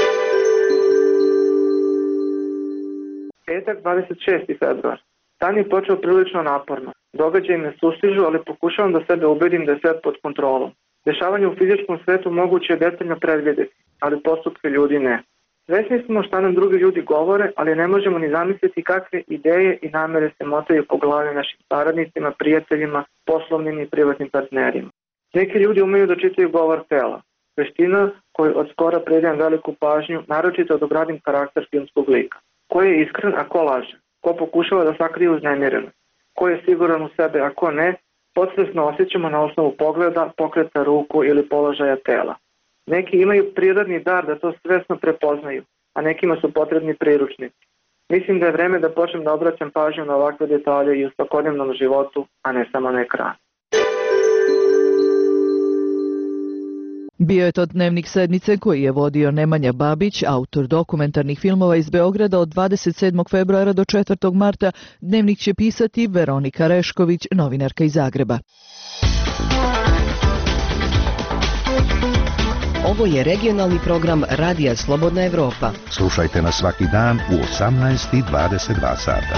Petak 26. februar. Dan je počeo prilično naporno. Događaji me sustižu, ali pokušavam da sebe ubedim da je sve pod kontrolom. Dešavanje u fizičkom svetu moguće je detaljno predvidjeti, ali postupke ljudi ne. Svesni smo šta nam drugi ljudi govore, ali ne možemo ni zamisliti kakve ideje i namere se motaju po glavi našim saradnicima, prijateljima, poslovnim i privatnim partnerima. Neki ljudi umeju da čitaju govor tela. Veština koju od skora predajem veliku pažnju, naročito da obradim karakter filmskog lika. Ko je iskren, a ko laže? Ko pokušava da sakrije uznemirenost? Ko je siguran u sebe, a ko ne? Podsvesno osjećamo na osnovu pogleda, pokreta ruku ili položaja tela. Neki imaju prirodni dar da to svesno prepoznaju. a nekima su potrebni priručnici. Mislim da je vreme da počnem da obraćam pažnju na ovakve detalje i u svakodnevnom životu, a ne samo na ekranu. Bio je to Dnevnik sedmice koji je vodio Nemanja Babić, autor dokumentarnih filmova iz Beograda od 27. februara do 4. marta. Dnevnik će pisati Veronika Rešković, novinarka iz Zagreba. Ovo je regionalni program Radija Slobodna Evropa. Slušajte nas svaki dan u 18:22 sata.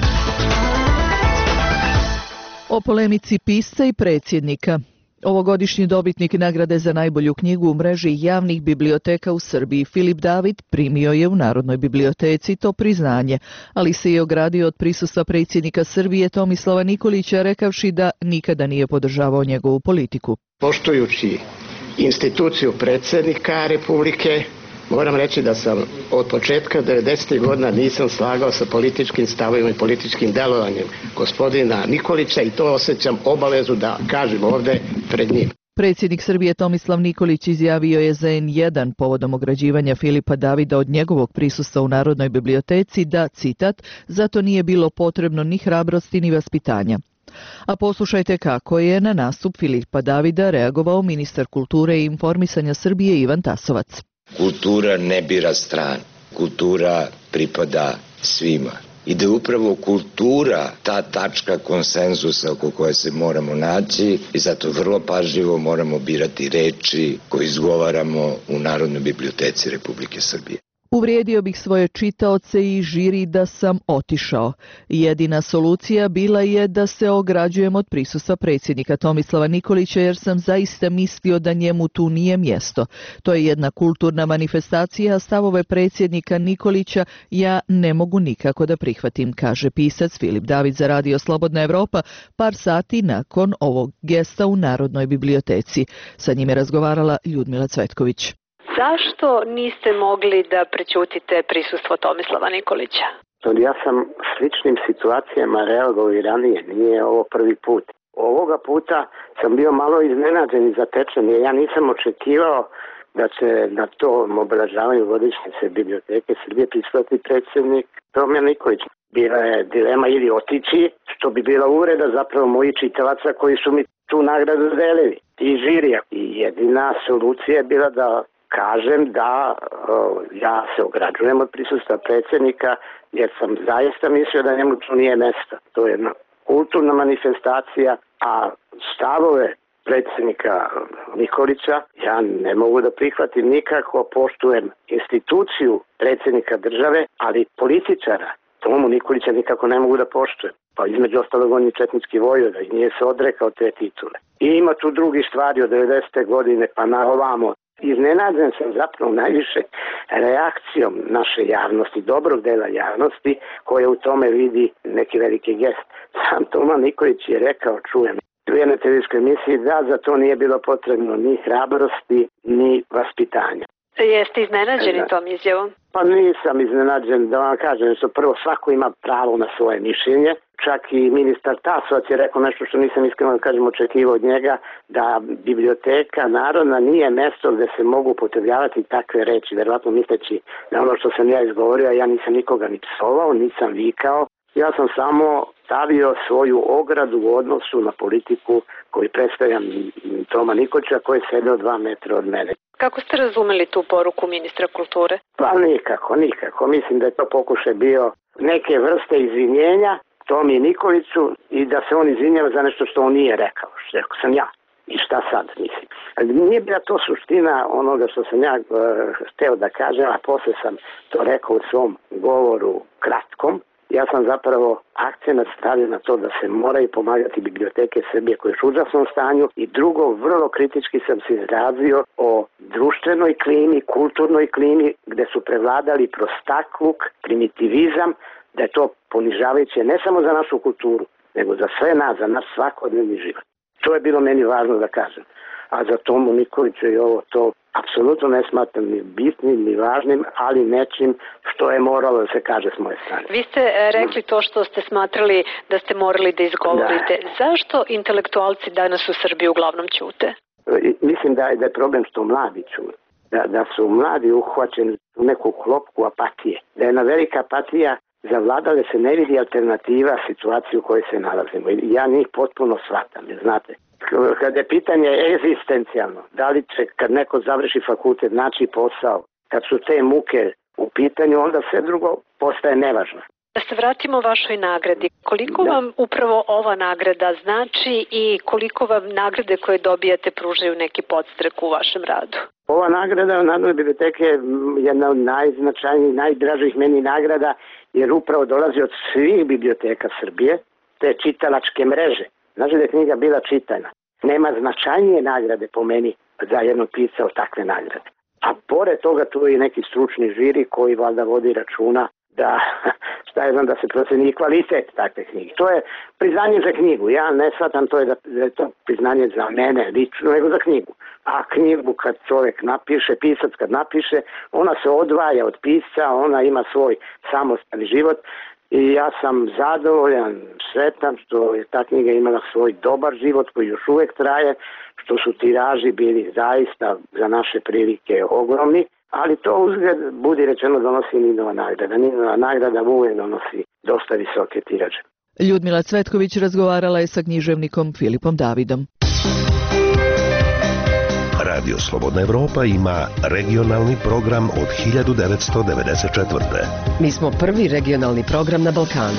O polemici pisca i predsjednika. Ovogodišnji dobitnik nagrade za najbolju knjigu u mreži javnih biblioteka u Srbiji, Filip David, primio je u Narodnoj biblioteci to priznanje, ali se je ogradio od prisustva predsjednika Srbije Tomislava Nikolića, rekavši da nikada nije podržavao njegovu politiku. Poštujući instituciju predsjednika Republike, moram reći da sam od početka 90. godina nisam slagao sa političkim stavovima i političkim delovanjem gospodina Nikolića i to osjećam obavezu da kažem ovde pred njim. Predsjednik Srbije Tomislav Nikolić izjavio je za N1 povodom ograđivanja Filipa Davida od njegovog prisustva u Narodnoj biblioteci da, citat, zato nije bilo potrebno ni hrabrosti ni vaspitanja. A poslušajte kako je na nastup Filipa Davida reagovao ministar kulture i informisanja Srbije Ivan Tasovac. Kultura ne bira stranu, kultura pripada svima. I da je upravo kultura ta tačka konsenzusa oko koje se moramo naći i zato vrlo pažljivo moramo birati reči koje izgovaramo u Narodnoj biblioteci Republike Srbije. Uvrijedio bih svoje čitaoce i žiri da sam otišao. Jedina solucija bila je da se ograđujem od prisustva predsjednika Tomislava Nikolića jer sam zaista mislio da njemu tu nije mjesto. To je jedna kulturna manifestacija, a stavove predsjednika Nikolića ja ne mogu nikako da prihvatim, kaže pisac Filip David za Radio Slobodna Evropa par sati nakon ovog gesta u Narodnoj biblioteci. Sa njim je razgovarala Ljudmila Cvetković. Zašto niste mogli da prećutite prisustvo Tomislava Nikolića? Ja sam sličnim situacijama reagovao i ranije, nije ovo prvi put. Ovoga puta sam bio malo iznenađen i zatečen, jer ja nisam očekivao da će na tom obeležavanju godišnjice Biblioteke Srbije prisustvovati predsjednik Tomislav Nikolić. Bila je dilema ili otići, što bi bila uvreda zapravo mojih čitalaca koji su mi tu nagradu delili i žirija. I jedina solucija je bila da kažem da ja se ograđujem od prisustva predsjednika jer sam zaista mislio da njemu tu nije mjesto. To je jedna kulturna manifestacija, a stavove predsjednika Nikolića ja ne mogu da prihvatim nikako, poštujem instituciju predsjednika države, ali političara Tomu Nikolića nikako ne mogu da poštujem. Pa između ostalog on je četnički vojvoda i nije se odrekao te titule. I ima tu drugi stvari od 90. godine pa na ovamo. Iznenađen sam zapravo najviše reakcijom naše javnosti, dobrog dela javnosti, koja u tome vidi neki veliki gest. Sam Toma Nikolić je rekao, čujem, u jednoj televizijskoj emisiji da za to nije bilo potrebno ni hrabrosti, ni vaspitanja. Jeste iznenađeni tom izjavom? Pa nisam iznenađen, da vam kažem, što prvo svako ima pravo na svoje mišljenje. Čak i ministar Tasovac je rekao nešto što nisam iskreno da kažem očekivao od njega, da biblioteka narodna nije mjesto gdje se mogu upotrebljavati takve reči, verovatno misleći na ono što sam ja izgovorio, a ja nisam nikoga ni psovao, nisam vikao. Ja sam samo stavio svoju ogradu u odnosu na politiku koju predstavljam Toma Nikolića koji je sedeo 2 metra od mene. Kako ste razumeli tu poruku ministra kulture? Pa nikako. Mislim da je to pokušaj bio neke vrste izvinjenja Tomi Nikoliću i da se on izvinjava za nešto što on nije rekao, što rekao sam ja. I šta sad, mislim. Nije bila to suština onoga što sam ja hteo da kažem, a posle sam to rekao u svom govoru kratkom. Ja sam zapravo akcenat stavio na to da se moraju pomagati biblioteke Srbije koje su u užasnom stanju i drugo, vrlo kritički sam se izrazio o društvenoj klimi, kulturnoj klimi gde su prevladali prostakluk, primitivizam, da je to ponižavajuće ne samo za našu kulturu, nego za sve nas, za naš svakodnevni život. To je bilo meni važno da kažem. A za Tomu Nikolića i ovo to apsolutno ne smatram ni bitnim, ni važnim, ali nečim što je moralo da se kaže s moje strane. Vi ste rekli to što ste smatrali da ste morali da izgovorite. Da. Zašto intelektualci danas u Srbiji uglavnom ćute? Mislim da je problem što mladi ćute. da su mladi uhvaćeni u neku klopku apatije. Da je jedna velika apatija zavladala, se ne vidi alternativa situaciju u kojoj se nalazimo. Ja njih potpuno shvatam, znate. Kada je pitanje egzistencijalno, da li će kad neko završi fakultet naći posao, kad su te muke u pitanju, onda sve drugo postaje nevažno. Da se vratimo vašoj nagradi. Koliko vam upravo ova nagrada znači i koliko vam nagrade koje dobijate pružaju neki podstrek u vašem radu? Ova nagrada u Narodnoj biblioteki je jedna od najznačajnijih, najdražih meni nagrada, jer upravo dolazi od svih biblioteka Srbije, te čitalačke mreže. Znači da je knjiga bila čitana. Nema značajnije nagrade po meni za jednog pisca od takve nagrade. A pored toga tu je neki stručni žiri koji valjda vodi računa da, da se proceni kvalitet takve knjige. To je priznanje za knjigu. Ja ne shvatam to da je to priznanje za mene lično, nego za knjigu. A knjigu kad čovjek napiše, pisac kad napiše, ona se odvaja od pisca, ona ima svoj samostalni život i ja sam zadovoljan, sretan što je ta knjiga imala svoj dobar život koji još uvijek traje, što su tiraži bili zaista za naše prilike ogromni. Ali to uzgled, budi rečeno, donosi Ninova nagrada. Ninova nagrada uvijek donosi dosta visoke tiraže. Ljudmila Cvetković razgovarala je sa književnikom Filipom Davidom. Radio Slobodna Evropa ima regionalni program od 1994. Mi smo prvi regionalni program na Balkanu.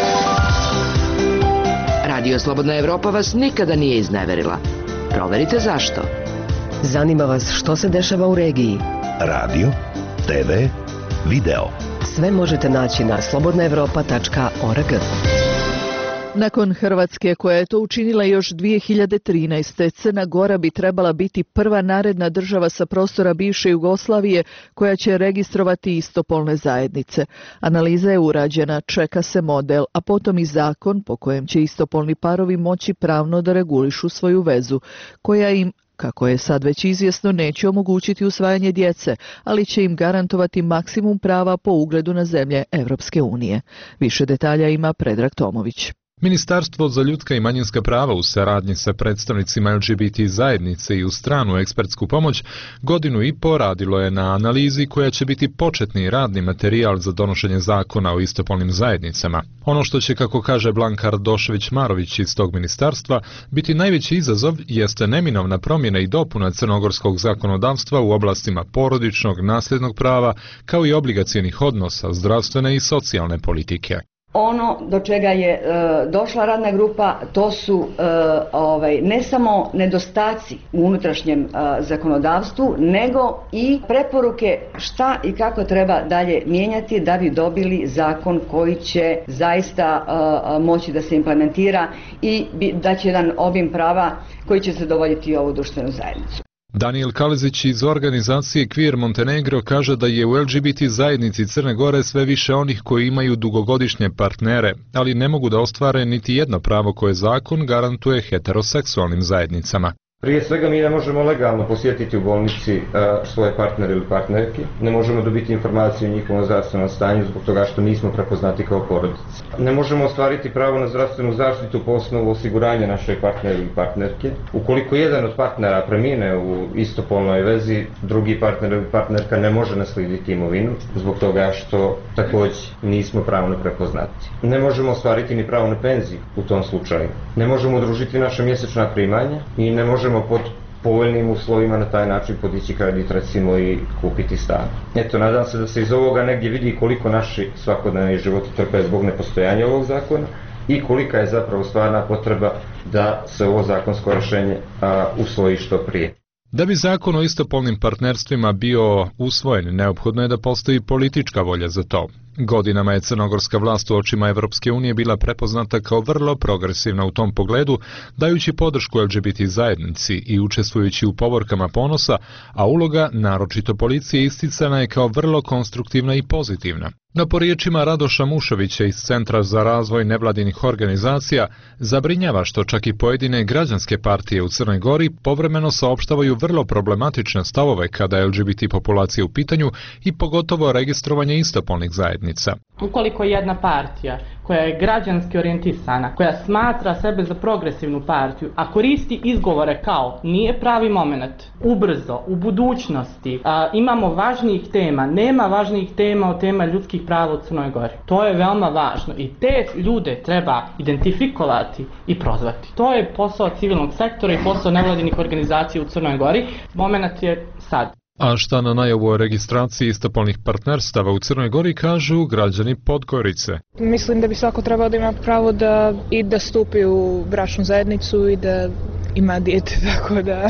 Radio Slobodna Evropa vas nikada nije izneverila. Proverite zašto. Zanima vas što se dešava u regiji. Radio, TV, video. Sve možete naći na slobodnaevropa.org. Nakon Hrvatske, koja je to učinila još 2013. Crna Gora bi trebala biti prva naredna država sa prostora bivše Jugoslavije koja će registrovati istopolne zajednice. Analiza je urađena, čeka se model, a potom i zakon po kojem će istopolni parovi moći pravno da regulišu svoju vezu, koja im, kako je sad već izvjesno, neće omogućiti usvajanje djece, ali će im garantovati maksimum prava po ugledu na zemlje Evropske unije. Više detalja ima Predrag Tomović. Ministarstvo za ljudska i manjinska prava u saradnji sa predstavnicima LGBT zajednice i uz stranu ekspertsku pomoć godinu i po radilo je na analizi koja će biti početni radni materijal za donošenje zakona o istopolnim zajednicama. Ono što će, kako kaže Blanka Radošević-Marović iz tog ministarstva, biti najveći izazov jeste neminovna promjena i dopuna crnogorskog zakonodavstva u oblastima porodičnog, nasljednog prava, kao i obligacionih odnosa, zdravstvene i socijalne politike. Ono do čega je došla radna grupa, to su ne samo nedostaci u unutrašnjem zakonodavstvu, nego i preporuke šta i kako treba dalje mijenjati da bi dobili zakon koji će zaista moći da se implementira i da će jedan obim prava koji će zadovoljiti ovu društvenu zajednicu. Daniel Kalezić iz organizacije Queer Montenegro kaže da je u LGBT zajednici Crne Gore sve više onih koji imaju dugogodišnje partnere, ali ne mogu da ostvare niti jedno pravo koje zakon garantuje heteroseksualnim zajednicama. Prije svega mi ne možemo legalno posjetiti u bolnici svoje partnere ili partnerke, ne možemo dobiti informaciju o njihovom zdravstvenom stanju zbog toga što nismo prepoznati kao porodica. Ne možemo ostvariti pravo na zdravstvenu zaštitu po osnovu osiguranja naše partnere ili partnerke. Ukoliko jedan od partnera premine u istopolnoj vezi, drugi partner ili partnerka ne može naslijediti imovinu zbog toga što također nismo pravno prepoznati. Ne možemo ostvariti ni pravo na penziju u tom slučaju. Ne možemo udružiti naše mjesečna primanja i ne možemo pod povoljnim uslovima na taj način podići kredit recimo i kupiti stan. Eto, nadam se da se iz ovoga negdje vidi koliko naši svakodnevni životi trpe zbog nepostojanja ovog zakona i kolika je zapravo stvarna potreba da se ovo zakonsko rješenje usvoji što prije. Da bi zakon o istopolnim partnerstvima bio usvojen, neophodno je da postoji politička volja za to. Godinama je crnogorska vlast u očima Evropske unije bila prepoznata kao vrlo progresivna u tom pogledu, dajući podršku LGBT zajednici i učestvujući u povorkama ponosa, a uloga, naročito policije, isticana je kao vrlo konstruktivna i pozitivna. No po riječima Radoša Mušovića iz Centra za razvoj nevladinih organizacija, zabrinjava što čak i pojedine građanske partije u Crnoj Gori povremeno saopštavaju vrlo problematične stavove kada je LGBT populacija u pitanju i pogotovo registrovanje istopolnih zajednica. Ukoliko jedna partija koja je građanski orijentisana, koja smatra sebe za progresivnu partiju, a koristi izgovore kao nije pravi moment, ubrzo, u budućnosti, imamo važnijih tema, nema važnijih tema od tema ljudskih prava u Crnoj Gori. To je veoma važno i te ljude treba identifikovati i prozvati. To je posao civilnog sektora i posao nevladinih organizacija u Crnoj Gori. Moment je sad. A šta na najavu o registraciji istopolnih partnerstava u Crnoj Gori kažu građani Podgorice? Mislim da bi svako trebao da ima pravo da stupi u bračnu zajednicu i da ima dijete, tako da,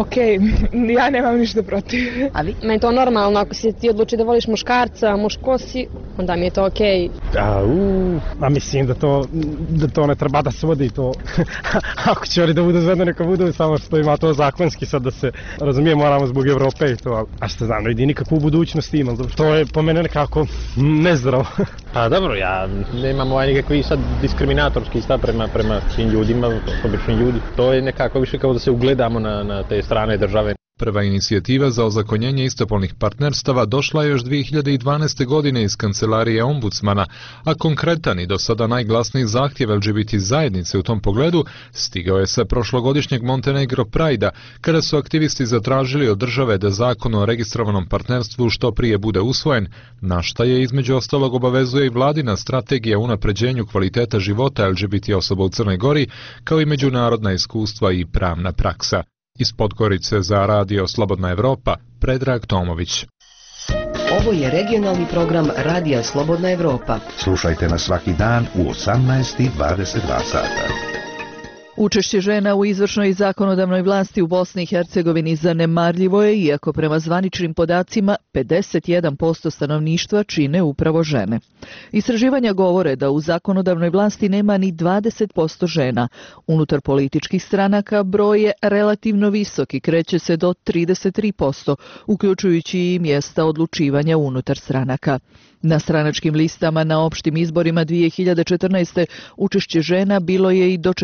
ja nemam ništa protiv. A vi? Meni je to normalno, ako si ti odluči da voliš muškarca, muško si, onda mi je to okej. A mislim da to ne treba da se vodi to. Ako će oni da budu zvedne, neka budu, samo što ima to zakonski, sad da se razumije, moramo zbog Evrope i to, a što znam, ne vidi nikakvu budućnost ima, to je po mene nekako nezdravo. Pa dobro, ja nemam nikakvi sad diskriminatorski stav prema svim ljudima, običnim ljudi, to je nekako više kao da se ugledamo na te strane države. Prva inicijativa za ozakonjenje istopolnih partnerstava došla je još 2012. godine iz kancelarije ombudsmana, a konkretan i do sada najglasniji zahtjev LGBT zajednice u tom pogledu stigao je sa prošlogodišnjeg Montenegro Pride-a, kada su aktivisti zatražili od države da zakon o registrovanom partnerstvu što prije bude usvojen, na šta je između ostalog obavezuje i vladina strategija o unapređenju kvaliteta života LGBT osoba u Crnoj Gori, kao i međunarodna iskustva i pravna praksa. Iz Podgorice za Radio Slobodna Evropa, Predrag Tomović. Ovo je regionalni program Radija Slobodna Evropa. Slušajte nas svaki dan u 18:22 sata. Učešće žena u izvršnoj i zakonodavnoj vlasti u Bosni i Hercegovini zanemarljivo je, iako prema zvaničnim podacima 51% stanovništva čine upravo žene. Istraživanja govore da u zakonodavnoj vlasti nema ni 20% žena. Unutar političkih stranaka broj je relativno visok i kreće se do 33%, uključujući i mjesta odlučivanja unutar stranaka. Na stranačkim listama na opštim izborima 2014. učešće žena bilo je i do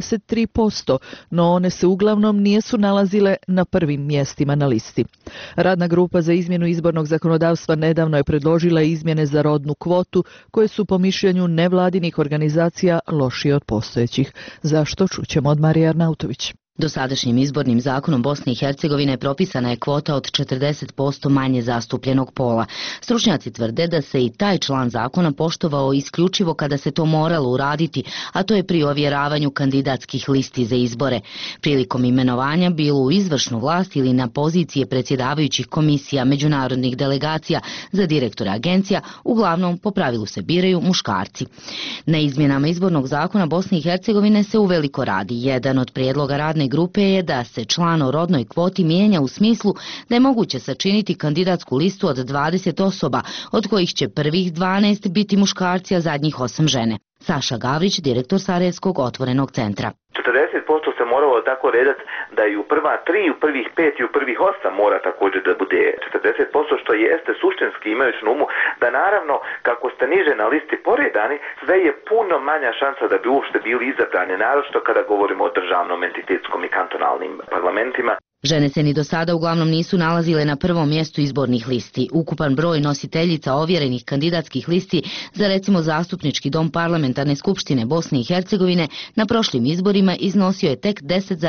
43%, no one se uglavnom nisu nalazile na prvim mjestima na listi. Radna grupa za izmjenu izbornog zakonodavstva nedavno je predložila izmjene za rodnu kvotu, koje su po mišljenju nevladinih organizacija lošije od postojećih. Zašto? Čućemo od Marije Arnautović. Dosadašnjim izbornim zakonom Bosne i Hercegovine propisana je kvota od 40% manje zastupljenog pola. Stručnjaci tvrde da se i taj član zakona poštovao isključivo kada se to moralo uraditi, a to je pri ovjeravanju kandidatskih listi za izbore. Prilikom imenovanja bilo u izvršnu vlast ili na pozicije predsjedavajućih komisija, međunarodnih delegacija za direktore agencija, uglavnom po pravilu se biraju muškarci. Na izmjenama izbornog zakona Bosne i Hercegovine se uveliko radi. Jedan od prijedloga radne grupe je da se član o rodnoj kvoti mijenja u smislu da je moguće sačiniti kandidatsku listu od 20 osoba, od kojih će prvih 12 biti muškarci, a zadnjih 8 žene. Saša Gavrić, direktor Sarajevskog otvorenog centra. 40% se moralo tako redati da i u prva 3, u prvih 5 i u prvih 8 mora također da bude 40%, što jeste suštinski imajući na umu da naravno kako ste niže na listi poredani, sve je puno manja šansa da bi uopšte bili izabrani, naročito kada govorimo o državnom, entitetskom i kantonalnim parlamentima. Žene se ni do sada uglavnom nisu nalazile na prvom mjestu izbornih listi. Ukupan broj nositeljica ovjerenih kandidatskih listi za recimo zastupnički dom parlamentarne skupštine Bosne i Hercegovine na prošlim izborima iznosio je tek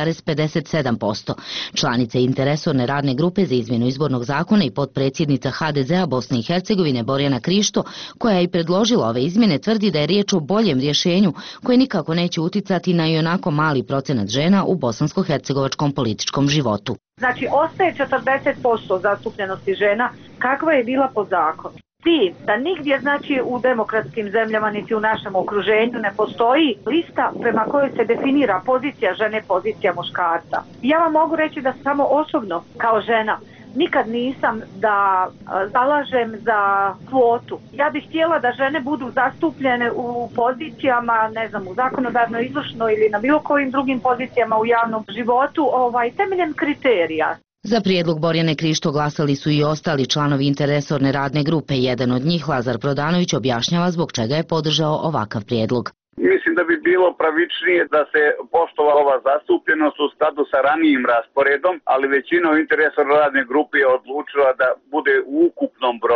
10,57%. Članica interesorne radne grupe za izmjenu izbornog zakona i potpredsjednica HDZ-a Bosne i Hercegovine Borjana Krišto, koja je i predložila ove izmjene, tvrdi da je riječ o boljem rješenju koje nikako neće uticati na ionako mali procenat žena u bosansko-hercegovačkom političkom životu. Znači, ostaje 40% zastupljenosti žena, kakva je bila po zakonu. Cilj da nigdje, znači, u demokratskim zemljama niti u našem okruženju ne postoji lista prema kojoj se definira pozicija žene, pozicija muškarca. Ja vam mogu reći da samo osobno, kao žena, nikad nisam da zalažem za kvotu. Ja bih htjela da žene budu zastupljene u pozicijama, ne znam, u zakonodavnoj, izvršnoj ili na bilo kojim drugim pozicijama u javnom životu, temeljem kriterija. Za prijedlog Borjane Krišto glasali su i ostali članovi interesorne radne grupe. Jedan od njih, Lazar Prodanović, objašnjava zbog čega je podržao ovakav prijedlog. Mislim da bi bilo pravičnije da se poštova ova zastupljenost u skladu sa ranijim rasporedom, ali većina u interesorne radne grupe je odlučila da bude u ukupnom broju.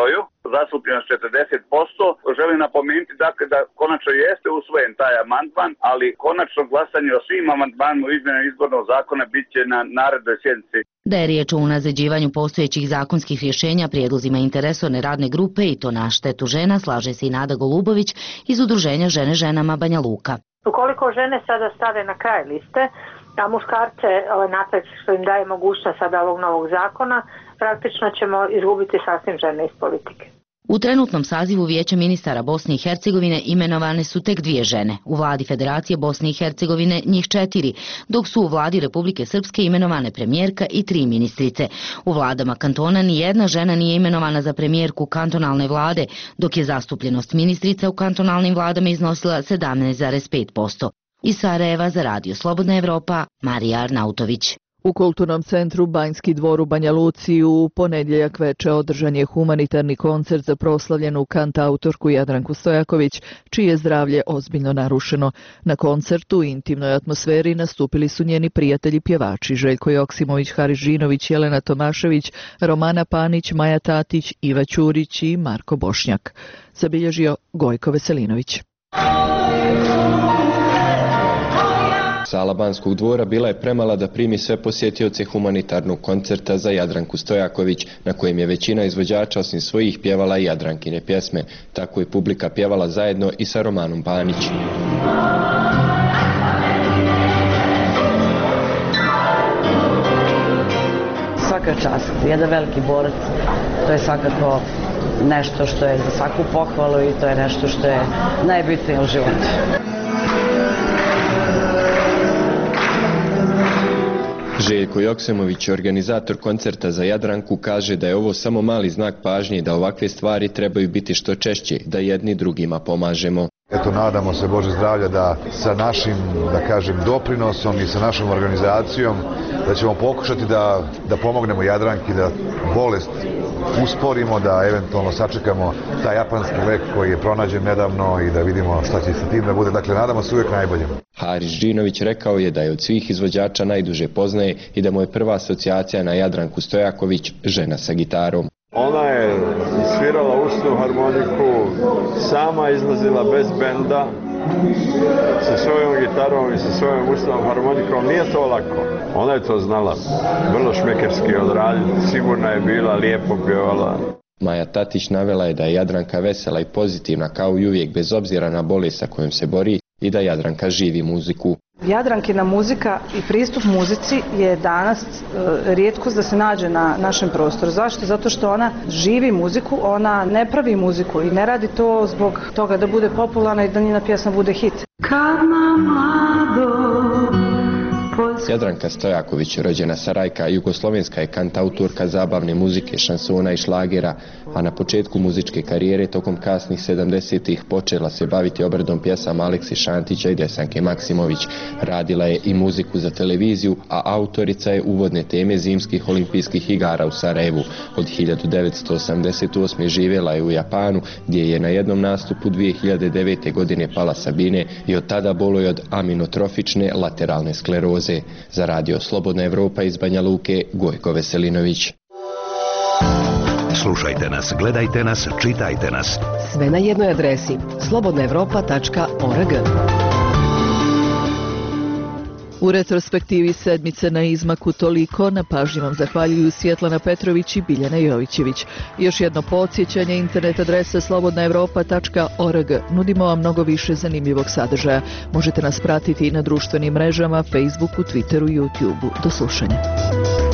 zastupljenost 40%. Želim napomenuti dakle da konačno jeste usvojen taj amandman, ali konačno glasanje o svim amandmanima u izmjenu izbornog zakona bit će na narednoj sjednici. Da je riječ o unazađivanju postojećih zakonskih rješenja prijedlozima interesorne radne grupe i to na štetu žena, slaže se i Nada Golubović iz Udruženja Žene ženama Banja Luka. Ukoliko žene sada stave na kraj liste, a muškarce napred što im daje mogućnost sada ovog novog zakona, praktično ćemo izgubiti sasvim žene iz politike. U trenutnom sazivu Vijeća ministara Bosne i Hercegovine imenovane su tek 2 žene, u vladi Federacije Bosne i Hercegovine njih 4, dok su u vladi Republike Srpske imenovane premijerka i 3 ministrice. U vladama kantona nijedna žena nije imenovana za premijerku kantonalne vlade, dok je zastupljenost ministrica u kantonalnim vladama iznosila 17,5%. Iz Sarajeva za Radio Slobodna Evropa, Marija Arnautović. U Kulturnom centru Banjski dvor u Banja Luci u ponedjeljak veče održan je humanitarni koncert za proslavljenu kantautorku Jadranku Stojaković, čije je zdravlje ozbiljno narušeno. Na koncertu u intimnoj atmosferi nastupili su njeni prijatelji pjevači Željko Joksimović, Haris Žinović, Jelena Tomašević, Romana Panić, Maja Tatić, Iva Ćurić i Marko Bošnjak. Zabilježio Gojko Veselinović. Sala Banskog dvora bila je premala da primi sve posjetioce humanitarnog koncerta za Jadranku Stojaković, na kojem je većina izvođača osim svojih pjevala i Jadrankine pjesme. Tako je publika pjevala zajedno i sa Romanom Panić. Svaka čast, jedan veliki borac, to je svakako nešto što je za svaku pohvalu i to je nešto što je najbitnije u životu. Željko Joksimović, organizator koncerta za Jadranku, kaže da je ovo samo mali znak pažnje i da ovakve stvari trebaju biti što češće, da jedni drugima pomažemo. Eto, nadamo se Bože zdravlja da sa našim, da kažem, doprinosom i sa našom organizacijom da ćemo pokušati da pomognemo Jadranki, da bolest usporimo, da eventualno sačekamo taj japanski lek koji je pronađen nedavno i da vidimo šta će sa tim da bude. Dakle, nadamo se uvijek najbolje. Haris Žinović rekao je da je od svih izvođača najduže poznaje i da mu je prva asocijacija na Jadranku Stojaković žena sa gitarom. Ona je svirala usnu harmoniku, sama izlazila bez benda, sa svojom gitarom i sa svojom usnom harmonikom. Nije to lako. Ona je to znala vrlo šmekerski odraditi, sigurna je bila, lijepo pjevala. Maja Tatić navela je da je Jadranka vesela i pozitivna kao i uvijek bez obzira na bolest sa kojom se bori i da Jadranka živi muziku. Jadrankina muzika i pristup muzici je danas rijetkost da se nađe na našem prostoru. Zašto? Zato što ona živi muziku, ona ne pravi muziku i ne radi to zbog toga da bude popularna i da njena pjesma bude hit. Jadranka Stojaković, rođena Sarajka, jugoslovenska je kantautorka zabavne muzike, šansona i šlagera, a na početku muzičke karijere tokom kasnih 70-ih počela se baviti obradom pjesama Aleksi Šantića i Desanke Maksimović. Radila je i muziku za televiziju, a autorica je uvodne teme zimskih olimpijskih igara u Sarajevu. Od 1988. živjela je u Japanu, gdje je na jednom nastupu 2009. godine pala sa bine i od tada boluje od aminotrofične lateralne skleroze. Za Radio Slobodna Evropa iz Banja Luke, Gojko Veselinović. Slušajte nas, gledajte nas, čitajte nas. Sve na jednoj adresi slobodnaevropa.org. U retrospektivi sedmice na izmaku toliko, na pažnji vam zahvaljuju Svjetlana Petrović i Biljana Jovićević. Još jedno podsjećanje, internet adresa slobodnaevropa.org. Nudimo vam mnogo više zanimljivog sadržaja. Možete nas pratiti i na društvenim mrežama, Facebooku, Twitteru i YouTubeu. Do slušanja.